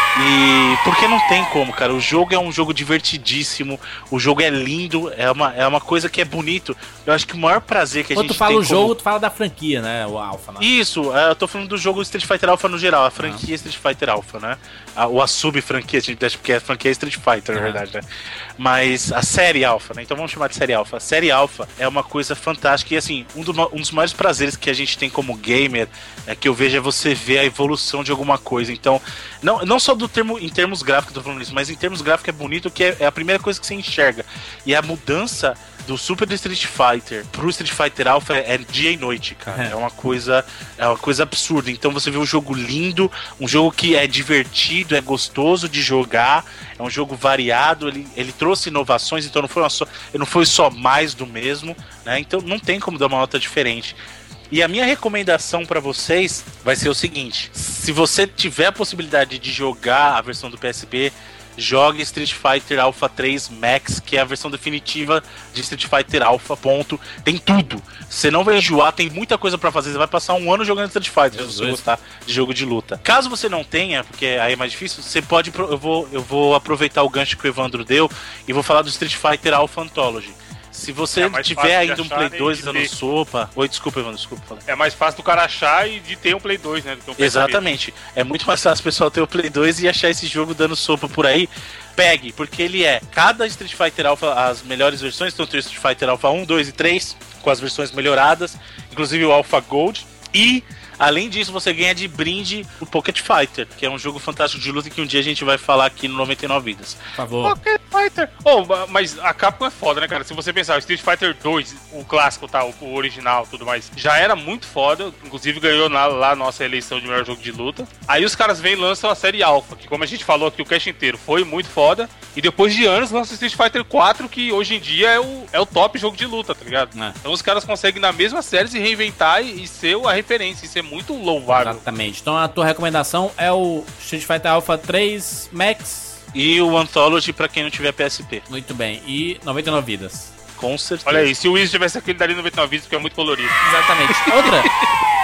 E porque não tem como, cara. O jogo é um jogo divertidíssimo. O jogo é lindo. É uma coisa que é bonito. Eu acho que o maior prazer que a gente tem. Quando tu fala o jogo, tu fala da franquia, né? O Alpha, né? Isso, eu tô falando do jogo Street Fighter Alpha no geral. A franquia Street Fighter Alpha, né? Ou a sub-franquia, porque a franquia é Street Fighter, na verdade, né? Mas a série Alpha, né? Então vamos chamar de série Alpha. A série Alpha é uma coisa fantástica. E assim, um dos maiores prazeres que a gente tem como gamer é que eu vejo é você ver a evolução de alguma coisa. Então, não só em termos gráficos, eu tô falando isso, mas em termos gráficos é bonito, que é a primeira coisa que você enxerga. E a mudança do Super Street Fighter pro Street Fighter Alpha é dia e noite, cara. É uma coisa absurda. Então você vê um jogo lindo, um jogo que é divertido, é gostoso de jogar, é um jogo variado, ele trouxe inovações, então não foi só mais do mesmo, né? Então não tem como dar uma nota diferente. E a minha recomendação pra vocês vai ser o seguinte: se você tiver a possibilidade de jogar a versão do PSP, jogue Street Fighter Alpha 3 Max, que é a versão definitiva de Street Fighter Alpha, ponto. Tem tudo. Você não vai enjoar, tem muita coisa pra fazer. Você vai passar um ano jogando Street Fighter, se você gostar de jogo de luta. Caso você não tenha, porque aí é mais difícil, você pode... Eu vou aproveitar o gancho que o Evandro deu e vou falar do Street Fighter Alpha Anthology. Se você tiver ainda um Play 2 dando sopa... Oi, desculpa, Evandro, desculpa. É mais fácil do cara achar e de ter um Play 2, né? Exatamente. É muito mais fácil o pessoal ter o Play 2 e achar esse jogo dando sopa por aí. Pegue, porque ele é... Cada Street Fighter Alpha, as melhores versões, então tem o Street Fighter Alpha 1, 2 e 3, com as versões melhoradas, inclusive o Alpha Gold. E... além disso, você ganha de brinde o Pocket Fighter, que é um jogo fantástico de luta que um dia a gente vai falar aqui no 99 Vidas. Por favor. Pocket Fighter. Oh, mas a Capcom é foda, né, cara? Se você pensar, o Street Fighter 2, o clássico, tá, o original e tudo mais, já era muito foda. Inclusive ganhou lá a nossa eleição de melhor jogo de luta. Aí os caras vêm e lançam a série Alpha, que como a gente falou aqui o cast inteiro, foi muito foda. E depois de anos lança o Street Fighter 4, que hoje em dia é o top jogo de luta, tá ligado? Então os caras conseguem na mesma série se reinventar e ser a referência, e ser muito louvável. Exatamente. Então a tua recomendação é o Street Fighter Alpha 3 Max e o Anthology pra quem não tiver PSP. Muito bem. E 99 vidas. Com certeza. Olha aí, se o Wiz tivesse aquele dali 99 vidas, porque é muito colorido. Exatamente. Outra.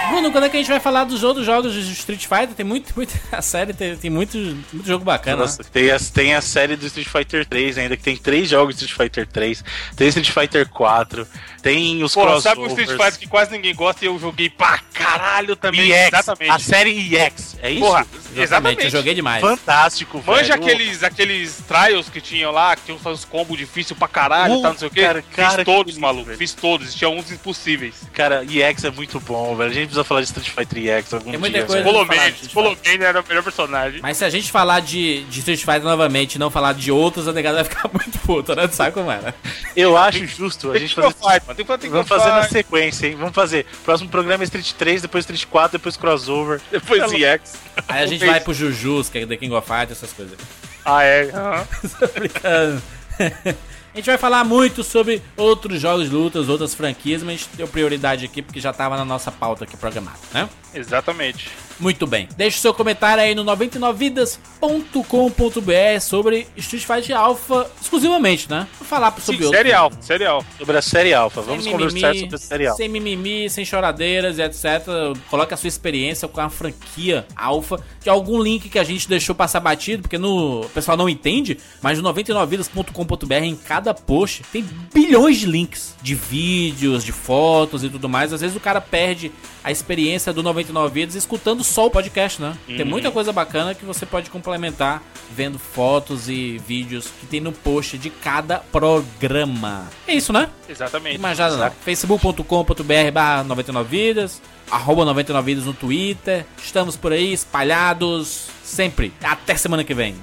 Bruno, quando é que a gente vai falar dos outros jogos de Street Fighter? Tem muito a série tem muito jogo bacana. Nossa, né? Tem a série do Street Fighter 3 ainda, que tem 3 jogos de Street Fighter 3, tem Street Fighter 4, tem os crossovers. Sabe o Street Fighter que quase ninguém gosta e eu joguei pra caralho também? EX, exatamente. A série EX, é isso? Porra, exatamente. Eu joguei demais. Fantástico, Manja velho. aqueles trials que tinham lá, que tinham uns combos difíceis pra caralho, tá, não sei o quê. Cara, fiz todos, maluco. Fiz todos. Tinha uns impossíveis. Cara, EX é muito bom, velho. A gente precisa falar de Street Fighter EX algum Tem muita dia. coisa. Colomane era o melhor personagem. Mas se a gente falar de Street Fighter novamente e não falar de outros, a negada vai ficar muito puta, né? Sabe como era? Eu acho justo a gente fazer... Vamos fazer na sequência, hein? Vamos fazer. Próximo programa é Street 3, depois Street 4, depois Crossover, depois EX. Aí a gente vai pro Jujus, que é The King of Fighters, essas coisas. Ah, é? Tô brincando. A gente vai falar muito sobre outros jogos de lutas, outras franquias, mas a gente deu prioridade aqui porque já tava na nossa pauta aqui programada, né? Exatamente. Muito bem. Deixe o seu comentário aí no 99vidas.com.br sobre Street Fighter Alpha exclusivamente, né? Vou falar sobre outro. Série Alpha. Sobre a série Alpha. Vamos sem conversar mimimi, sobre a série Alpha. Sem mimimi, sem choradeiras e etc. Coloque a sua experiência com a franquia Alpha. De algum link que a gente deixou passar batido, porque o pessoal não entende, mas no 99vidas.com.br em cada post tem bilhões de links de vídeos, de fotos e tudo mais. Às vezes o cara perde a experiência do 99 Vidas escutando só o podcast, né? Tem muita coisa bacana que você pode complementar vendo fotos e vídeos que tem no post de cada programa. É isso, né? Exatamente. Mais nada não. facebook.com.br/99vidas, @99vidas no Twitter. Estamos por aí espalhados sempre. Até semana que vem.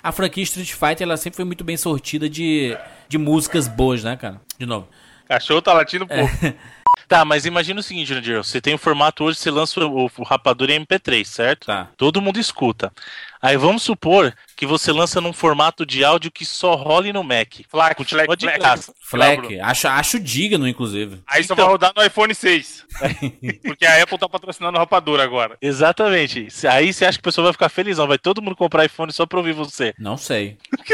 a franquia Street Fighter, ela sempre foi muito bem sortida de músicas boas, né, cara? De novo. Cachorro tá latindo pouco. Tá, mas imagina o seguinte, Jurandir, você tem o formato hoje, você lança o Rapadura em MP3, certo? Tá. Todo mundo escuta. Aí vamos supor que você lança num formato de áudio que só role no Mac. Fleck, acho digno, inclusive. Aí só vai rodar no iPhone 6. Porque a Apple tá patrocinando o Rapadura agora. Exatamente. Aí você acha que o pessoal vai ficar feliz? Não, vai todo mundo comprar iPhone só pra ouvir você. Não sei.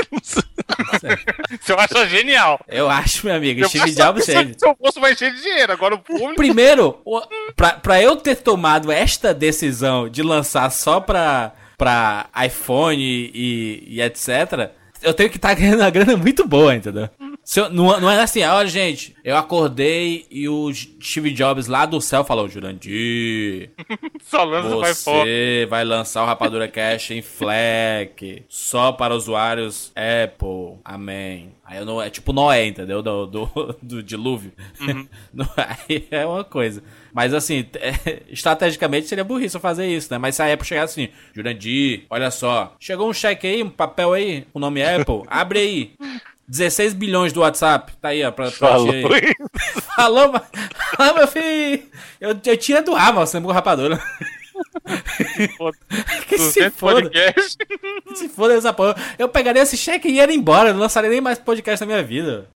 Você acha genial. Eu acho, meu amigo. Steve Jobs cheio. Seu bolso vai encher de dinheiro. Agora o público... Primeiro, pra eu ter tomado esta decisão de lançar só pra iPhone e etc., eu tenho que estar ganhando uma grana muito boa, entendeu? Não é assim, olha, gente, eu acordei e o Steve Jobs lá do céu falou, Jurandir, você vai lançar o Rapadura Cash em FLAC, só para usuários Apple, amém. Aí é tipo Noé, entendeu? Do dilúvio. Uhum. Aí é uma coisa. Mas assim, estrategicamente seria burrice eu fazer isso, né? Mas se a Apple chegasse assim, Jurandir, olha só, chegou um cheque aí, um papel aí, com o nome Apple, abre aí. 16 bilhões do WhatsApp, tá aí, ó, pra ti aí. Falou, meu filho, eu tiro do ar, mano, você não é rapadura. Que se foda. Que se foda essa porra. Eu pegaria esse cheque e ia embora, não lançaria nem mais podcast na minha vida.